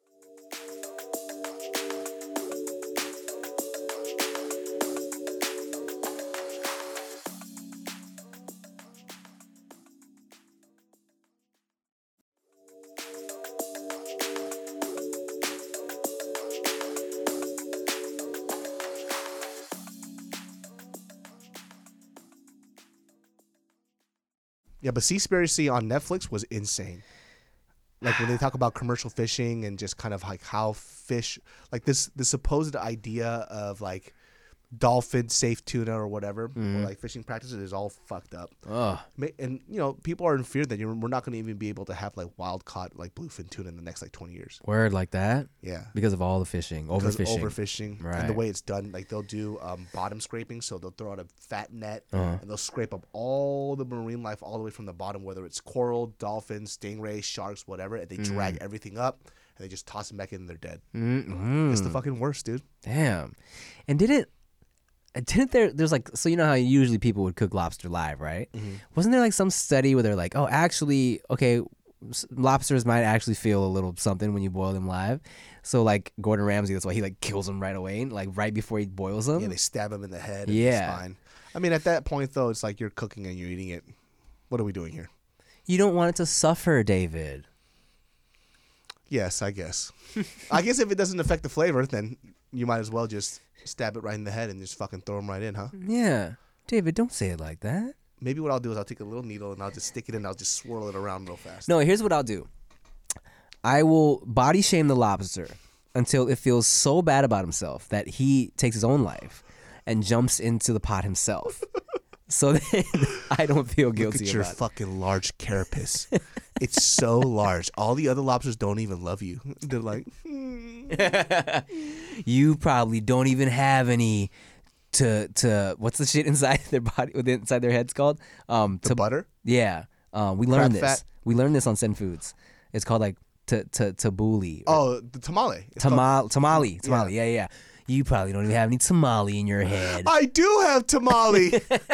yeah, but Seaspiracy on Netflix was insane. Like when they talk about commercial fishing and just kind of like how fish, like this, the supposed idea of like dolphin safe tuna or whatever, or like fishing practices is all fucked up. Ugh. Ma- And you know, people are in fear that you're, we're not going to even be able to have like wild caught like bluefin tuna in the next like twenty years. Word like that Yeah. because of all the fishing, Because of overfishing. overfishing, and the Right. way it's done, like they'll do um, bottom scraping, so they'll throw out a fat net Uh-huh. and they'll scrape up all the marine life all the way from the bottom, whether it's coral, dolphins, stingrays, sharks, whatever, and they drag everything up and they just toss them back in and they're dead. Mm-mm. It's the fucking worst, dude. Damn. And did it? Didn't there? There's like so you know how usually people would cook lobster live, right? Wasn't there like some study where they're like, oh, actually, okay, s- lobsters might actually feel a little something when you boil them live. So like Gordon Ramsay, that's why he like kills them right away, like right before he boils them. Yeah, they stab him in the head and Yeah. the spine. I mean, at that point though, it's like you're cooking and you're eating it. What are we doing here? You don't want it to suffer, David. Yes, I guess. I guess if it doesn't affect the flavor, then you might as well just stab it right in the head and just fucking throw them right in, huh? Yeah, David, don't say it like that. Maybe what I'll do is I'll take a little needle and I'll just stick it in and I'll just swirl it around real fast. No, here's what I'll do. I will body shame the lobster until it feels so bad about himself that he takes his own life and jumps into the pot himself. So then I don't feel Look guilty at your about it. fucking large carapace. It's so large. All the other lobsters don't even love you. They're like, hmm. You probably don't even have any to to what's the shit inside their body within inside their heads called? Um the to butter? Yeah. Um we learned Crab this. fat? We learned this on Sen Foods. It's called like t- t- tabbouleh. Oh, the tamale. It's called- Tamal tamale. Tamale. Yeah, yeah. You probably don't even have any tamale in your head. I do have tamale.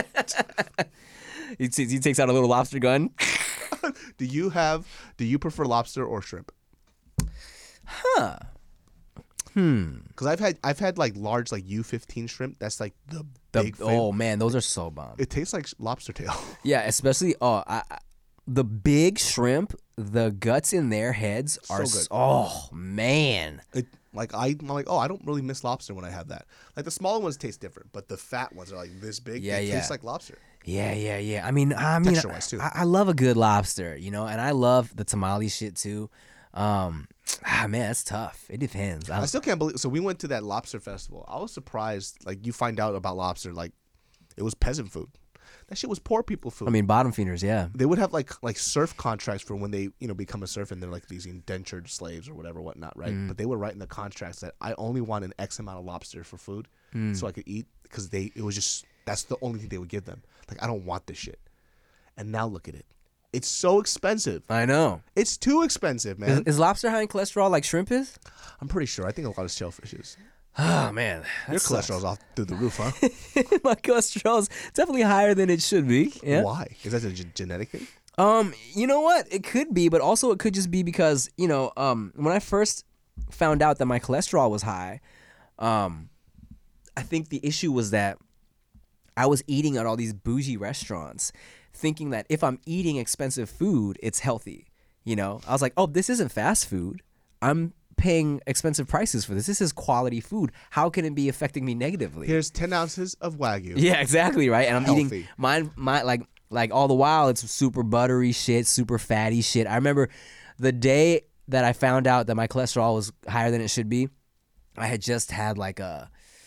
He, t- he takes out a little lobster gun. Do you have, do you prefer lobster or shrimp? Huh. Hmm. Because I've had, I've had like large like U fifteen shrimp. That's like the, The, big thing. oh man, those are so bomb. It tastes like lobster tail. Yeah, especially oh, I, I, the big shrimp. The guts in their heads are So good. s- oh man. It, like I, I'm like, oh, I don't really miss lobster when I have that. Like the smaller ones taste different, but the fat ones are like this big. Yeah, they yeah. taste like lobster. Yeah, yeah, yeah. I mean, I mean, Texture-wise, too. I, I love a good lobster, you know, and I love the tamale shit too. Um, ah, man, that's tough. It depends. I, I still can't believe. So we went to that lobster festival. I was surprised. Like you find out about lobster, like it was peasant food. That shit was poor people food. I mean, bottom feeders, yeah. they would have like like surf contracts for when they you know become a surfer and they're like these indentured slaves or whatever whatnot, right? Mm. But they would write in the contracts that I only want an X amount of lobster for food, Mm. so I could eat because they it was just that's the only thing they would give them. Like I don't want this shit. And now look at it. It's so expensive. I know. It's too expensive, Is, man. is lobster high in cholesterol like shrimp is? I'm pretty sure. I think a lot of shellfish is. Oh man, Your cholesterol's off through the roof, huh? My cholesterol's definitely higher than it should be. Yeah. Why? Is that a ge- genetic thing? Um, you know what? It could be, but also it could just be because, you know, um, when I first found out that my cholesterol was high, um, I think the issue was that I was eating at all these bougie restaurants, thinking that if I'm eating expensive food, it's healthy. You know, I was like, oh, this isn't fast food. I'm paying expensive prices for this. This is quality food. How can it be affecting me negatively? Here's ten ounces of Wagyu. Yeah, exactly, right? And I'm Healthy. eating mine, my, like, like all the while, it's super buttery shit, super fatty shit. I remember the day that I found out that my cholesterol was higher than it should be, I had just had like a,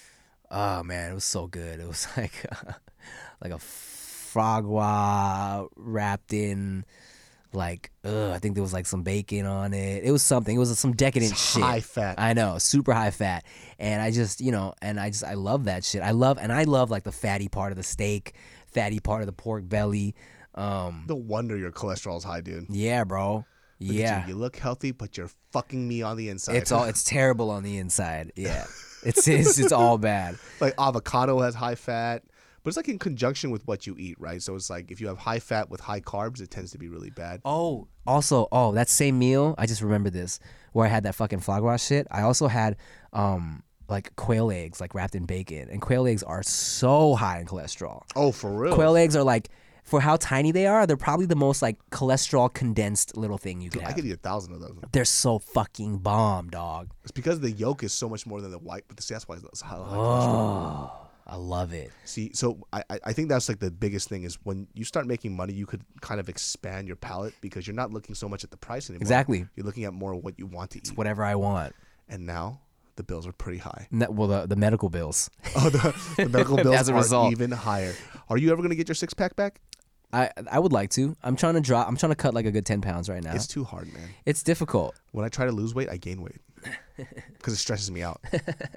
oh man, it was so good. It was like, like a frog wa wrapped in, like, ugh, I think there was like some bacon on it. It was something. It was some decadent It's shit. high fat. I know, super high fat. And I just, you know, and I just, I love that shit. I love, and I love like the fatty part of the steak, fatty part of the pork belly. Um, No wonder your cholesterol's high, dude. yeah, bro. Look at Yeah. you. You look healthy, but you're fucking me on the inside. It's all, it's terrible on the inside. Yeah. It's, it's, it's all bad. Like avocado has high fat, but it's like in conjunction with what you eat, right? So it's like if you have high fat with high carbs, it tends to be really bad. Oh, also, oh, that same meal, I just remembered this, where I had that fucking foie gras shit. I also had, um, like quail eggs, like wrapped in bacon. And quail eggs are so high in cholesterol. Oh, for real? Quail eggs are like, for how tiny they are, they're probably the most like cholesterol condensed little thing you could I have. could eat a thousand of those. They're so fucking bomb, dog. It's because the yolk is so much more than the white, but see, that's why it's high, high cholesterol. Oh, I love it. See, so I, I I think that's like the biggest thing is when you start making money, you could kind of expand your palate because you're not looking so much at the price anymore. Exactly. You're looking at more of what you want to eat. Whatever I want. And now the bills are pretty high. Ne- Well, the, the medical bills. Oh, the, the medical bills As a are result. even higher. Are you ever going to get your six pack back? I I would like to. I'm trying to drop. I'm trying to cut like a good ten pounds right now. It's too hard, man. It's difficult. When I try to lose weight, I gain weight because it stresses me out.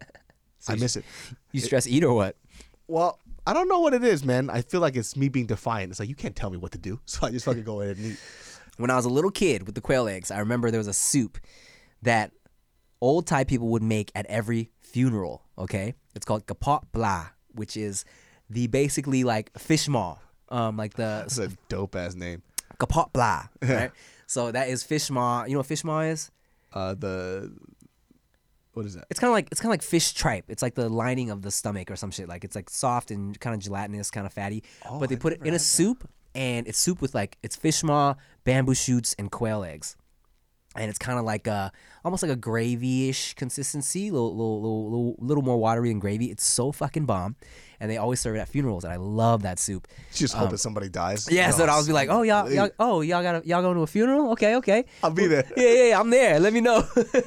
I miss it. You stress eat or what? Well, I don't know what it is, man. I feel like it's me being defiant. It's like you can't tell me what to do, so I just fucking go ahead and eat. When I was a little kid with the quail eggs, I remember there was a soup that old Thai people would make at every funeral. Okay, it's called kapot blah, which is the basically like fish maw, um, like the That's a dope ass name. kapot blah, right? So that is fish maw. You know what fish maw is? Uh, the what is that? It's kind of like it's kind of like fish tripe. It's like the lining of the stomach or some shit. Like it's like soft and kind of gelatinous, kind of fatty. Oh, but they I've put it never in a had that. soup, and it's soup with like it's fish maw, bamboo shoots, and quail eggs. And it's kind of like a, almost like a gravy-ish consistency, little, little, little, little, little more watery than gravy. It's so fucking bomb, and they always serve it at funerals, and I love that soup. Just hope that somebody dies. Yeah, so No, I was be like, oh y'all, y'all, oh y'all got y'all going to a funeral? Okay, okay. I'll be there. Yeah, yeah, yeah, I'm there. Let me know.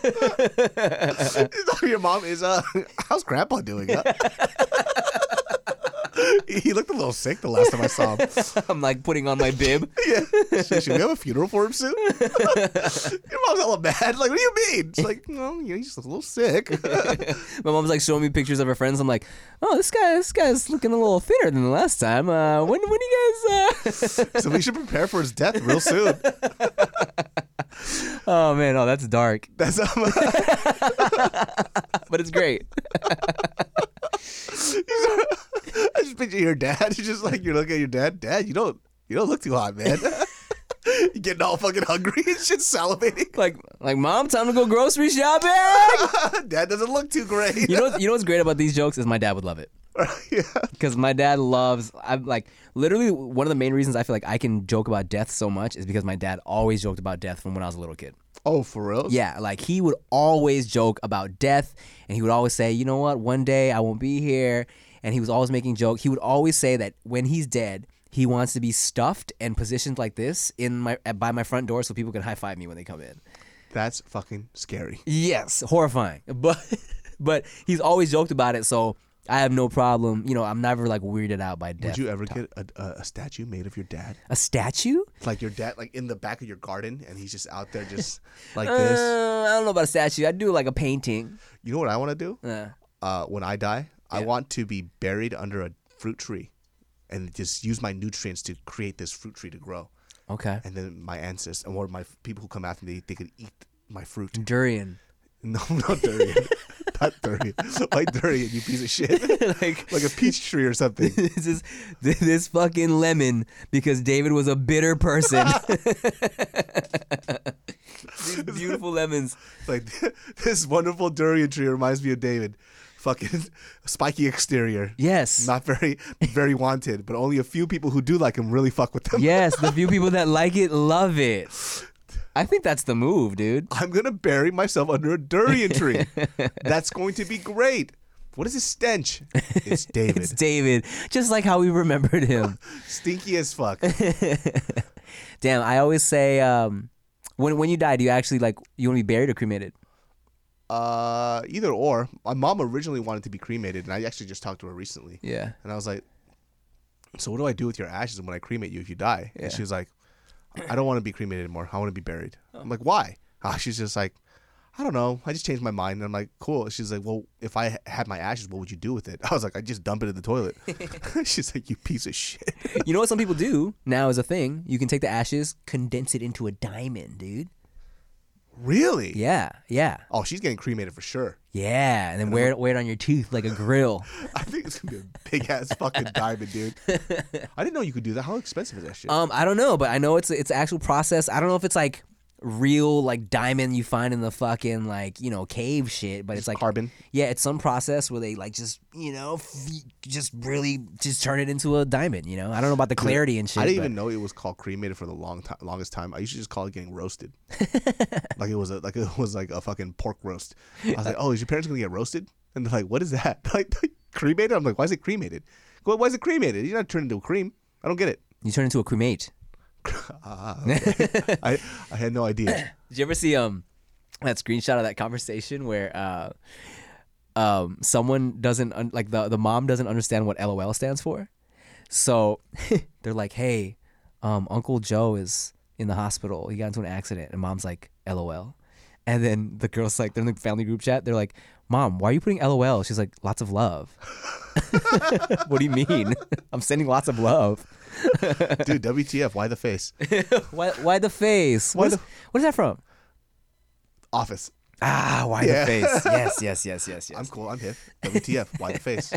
Your mom is uh, how's Grandpa doing? Huh? He looked a little sick the last time I saw him. I'm like putting on my bib. Yeah. Should we have a funeral for him soon? Your mom's all mad. Like, what do you mean? It's like, no, you know, he's just a little sick. My mom's like showing me pictures of her friends. I'm like, oh, this guy, this guy's looking a little thinner than the last time. Uh, when, when you guys? Uh... So we should prepare for his death real soon. Oh man, oh that's dark, That's um, but it's great. I just picture your dad. You're just like, you're looking at your dad. Dad, you don't, you don't look too hot, man. You're getting all fucking hungry and shit, salivating. Like, like, mom, time to go grocery shopping. Dad doesn't look too great. You know, you know what's great about these jokes is my dad would love it. Yeah. Because my dad loves, I'm like, literally one of the main reasons I feel like I can joke about death so much is because my dad always joked about death from when I was a little kid. Oh, for real? Yeah, like he would always joke about death, and he would always say, you know what, one day I won't be here. And he was always making jokes. He would always say that when he's dead, he wants to be stuffed and positioned like this in my by my front door so people can high five me when they come in. That's fucking scary. Yes, horrifying. But but he's always joked about it, so I have no problem. You know, I'm never like weirded out by death. Would you ever get a, a, a statue made of your dad? a statue? Like your dad, like in the back of your garden, and he's just out there just like Uh, this. I don't know about a statue. I'd do like a painting. You know what I want to do? Uh, Uh, when I die, I Yeah. want to be buried under a fruit tree and just use my nutrients to create this fruit tree to grow. okay. And then my ancestors and or my f- people who come after me, they could eat my fruit. Durian. No, not durian. Not durian. Why durian, you piece of shit? like Like a peach tree or something. this is this fucking lemon because David was a bitter person. These beautiful lemons. It's like, this wonderful durian tree reminds me of David. Fucking spiky exterior. Yes. Not very, very wanted, but only a few people who do like him really fuck with them. Yes, the few people that like it love it. I think that's the move, dude. I'm gonna bury myself under a durian tree. That's going to be great. What is this stench? It's David. It's David, just like how we remembered him. Stinky as fuck. Damn, I always say, um, when when you die, do you actually like you want to be buried or cremated? Uh, either or. My mom originally wanted to be cremated, and I actually just talked to her recently. Yeah. And I was like, "So what do I do with your ashes when I cremate you if you die?" Yeah. And she was like, "I don't want to be cremated anymore. I want to be buried." I'm like, "Why?" Ah, she's just like, "I don't know. I just changed my mind." And I'm like, "Cool." She's like, "Well, if I had my ashes, what would you do with it?" I was like, "I just dump it in the toilet." She's like, "You piece of shit." You know what some people do now is a thing. You can take the ashes, condense it into a diamond, dude. Really? Yeah, yeah, Oh, she's getting cremated for sure. yeah, and then wear it wear it on your tooth like a grill. I think it's gonna be a big ass fucking diamond, dude. I didn't know you could do that. How expensive is that shit? Um, I don't know, but I know it's it's an actual process. I don't know if it's like real like diamond you find in the fucking like you know cave shit, but it's like Carbon. Yeah, it's some process where they like just you know f- just really just turn it into a diamond. You know, I don't know about the clarity and shit. I didn't but- even know it was called cremated for the long time, longest time. I used to just call it getting roasted, like it was a like it was like a fucking pork roast. I was like, "Oh, is your parents gonna get roasted?" And they're like, "What is that?" Like cremated? I'm like, "Why is it cremated? Well, why is it cremated? You're not turned into a cream. I don't get it." You turn into a cremate. Ah, okay. I I had no idea. Did you ever see um that screenshot of that conversation where uh um someone doesn't un- like the the mom doesn't understand what L O L stands for, so they're like, "Hey, um Uncle Joe is in the hospital. He got into an accident," and mom's like, "L O L," and then the girl's like, they're in the family group chat. They're like, "Mom, why are you putting L O L?" She's like, "Lots of love." What do you mean? I'm sending lots of love. Dude, W T F? Why the face? Why? Why the face? Why What's, the- what is that from? Office. Ah, why Yeah. the face? Yes, yes, yes, yes, yes. I'm cool. I'm hip. W T F? Why the face?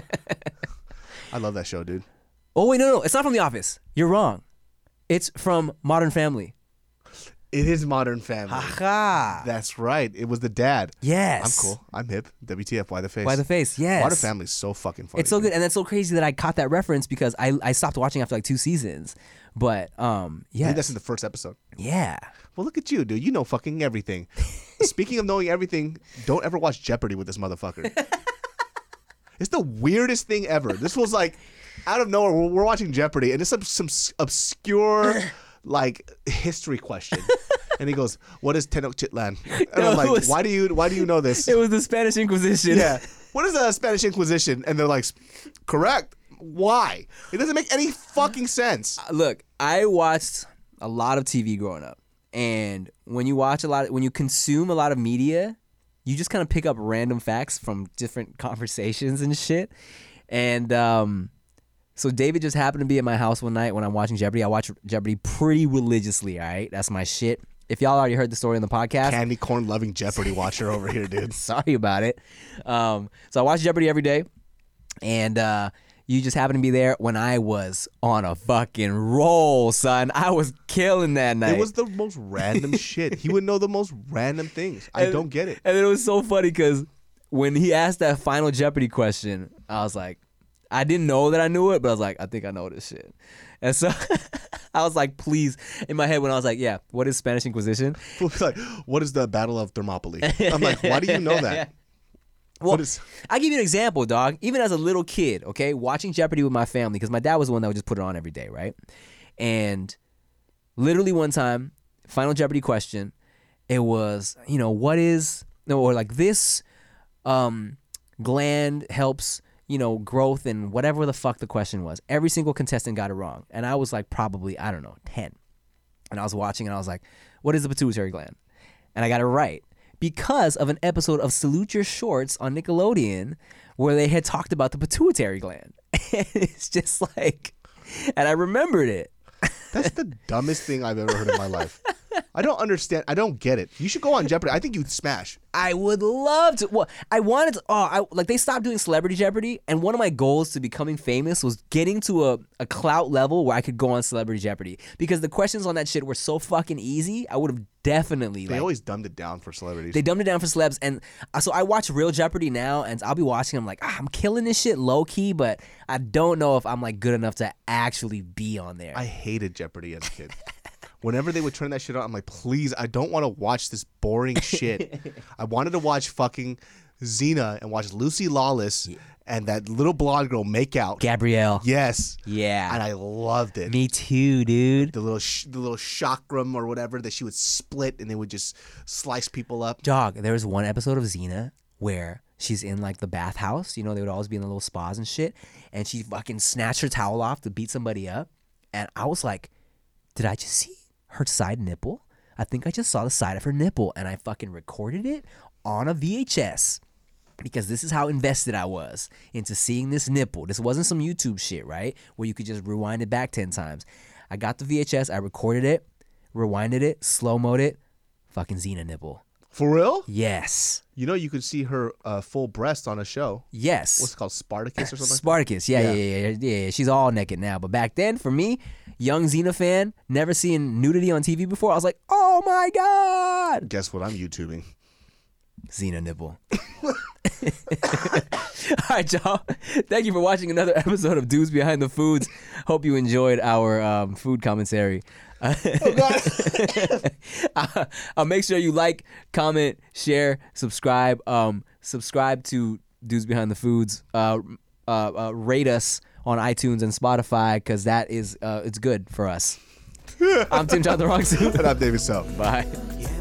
I love that show, dude. Oh wait, no, no, it's not from The Office. You're wrong. It's from Modern Family. It is Modern Family. Haha. That's right. It was the dad. Yes. I'm cool. I'm hip. W T F? Why the face? Why the face? Yes. Modern Family is so fucking funny. It's so dude. good, and it's so crazy that I caught that reference because I I stopped watching after like two seasons. But um, I yeah, think that's in the first episode. yeah. Well, look at you, dude. You know fucking everything. Speaking of knowing everything, don't ever watch Jeopardy with this motherfucker. It's the weirdest thing ever. This was like out of nowhere. We're, we're watching Jeopardy, and it's some some s- obscure like history question. And he goes, "What is Tenochtitlan?" And No, I'm like, it was- "Why do you why do you know this?" It was the Spanish Inquisition. Yeah. What is the Spanish Inquisition? And they're like, "Correct." Why? It doesn't make any fucking sense. Look, I watched a lot of T V growing up, and when you watch a lot, when you consume a lot of media, you just kind of pick up random facts from different conversations and shit. And um, so David just happened to be at my house one night when I'm watching Jeopardy. I watch Jeopardy pretty religiously. All right, that's my shit. If y'all already heard the story on the podcast, Candy corn loving Jeopardy watcher over here, dude. sorry about it. Um, so I watch Jeopardy every day, and uh, you just happened to be there when I was on a fucking roll, son. I was killing that night. It was the most random shit. He would know the most random things. I And- don't get it. And then it was so funny because when he asked that final Jeopardy question, I was like, I didn't know that I knew it, but I was like, I think I know this shit. And so I was like, please, in my head when I was like, yeah, what is Spanish Inquisition? It's like, what is the Battle of Thermopylae? I'm like, why do you know that? Well, What is- I'll give you an example, dog. Even as a little kid, okay, watching Jeopardy with my family, because my dad was the one that would just put it on every day, right? And literally one time, final Jeopardy question, it was, you know, what is, no, or like this um, gland helps, you know, growth and whatever the fuck the question was. Every single contestant got it wrong. And I was like probably, I don't know, ten. And I was watching and I was like, what is the pituitary gland? And I got it right. Because of an episode of Salute Your Shorts on Nickelodeon where they had talked about the pituitary gland. And it's just like, and I remembered it. That's the dumbest thing I've ever heard in my life. I don't understand. I don't get it. You should go on Jeopardy. I think you'd smash. I would love to. Well, I wanted to. Oh, I, like they stopped doing Celebrity Jeopardy, and one of my goals to becoming famous was getting to a, a clout level where I could go on Celebrity Jeopardy because the questions on that shit were so fucking easy. I would have definitely. They like, always dumbed it down for celebrities. They dumbed it down for celebs, and uh, so I watch Real Jeopardy now, and I'll be watching. I'm like, ah, I'm killing this shit low key, but I don't know if I'm like good enough to actually be on there. I hated Jeopardy as a kid. Whenever they would turn that shit on, I'm like, please, I don't want to watch this boring shit. I wanted to watch fucking Xena and watch Lucy Lawless and that little blonde girl make out. Gabrielle. Yes. Yeah. And I loved it. Me too, dude. The little sh- the little chakram or whatever that she would split and they would just slice people up. Dog, there was one episode of Xena where she's in like the bathhouse. You know, they would always be in the little spas and shit. And she fucking snatched her towel off to beat somebody up. And I was like, did I just see her side nipple? I think I just saw the side of her nipple. And I fucking recorded it on a V H S. Because this is how invested I was into seeing this nipple. This wasn't some YouTube shit, right? Where you could just rewind it back ten times. I got the V H S, I recorded it, rewinded it, slow-moed it, fucking Xena nipple. For real? Yes. You know, you could see her uh, full breast on a show. Yes. What's it called? Spartacus or something? Spartacus, yeah, Yeah. yeah, yeah, yeah, yeah, yeah. She's all naked now. But back then, for me, young Xena fan, never seeing nudity on T V before, I was like, oh my God. Guess what I'm YouTubing? Xena nipple. All right, y'all. Thank you for watching another episode of Dudes Behind the Foods. Hope you enjoyed our um, food commentary. Uh, uh, make sure you like, comment, share, subscribe. Um, subscribe to Dudes Behind the Foods. Uh, uh, uh, rate us on iTunes and Spotify because that is uh, it's good for us. I'm Tim John the Wrong Soup. And I'm David Self. Bye. Yeah.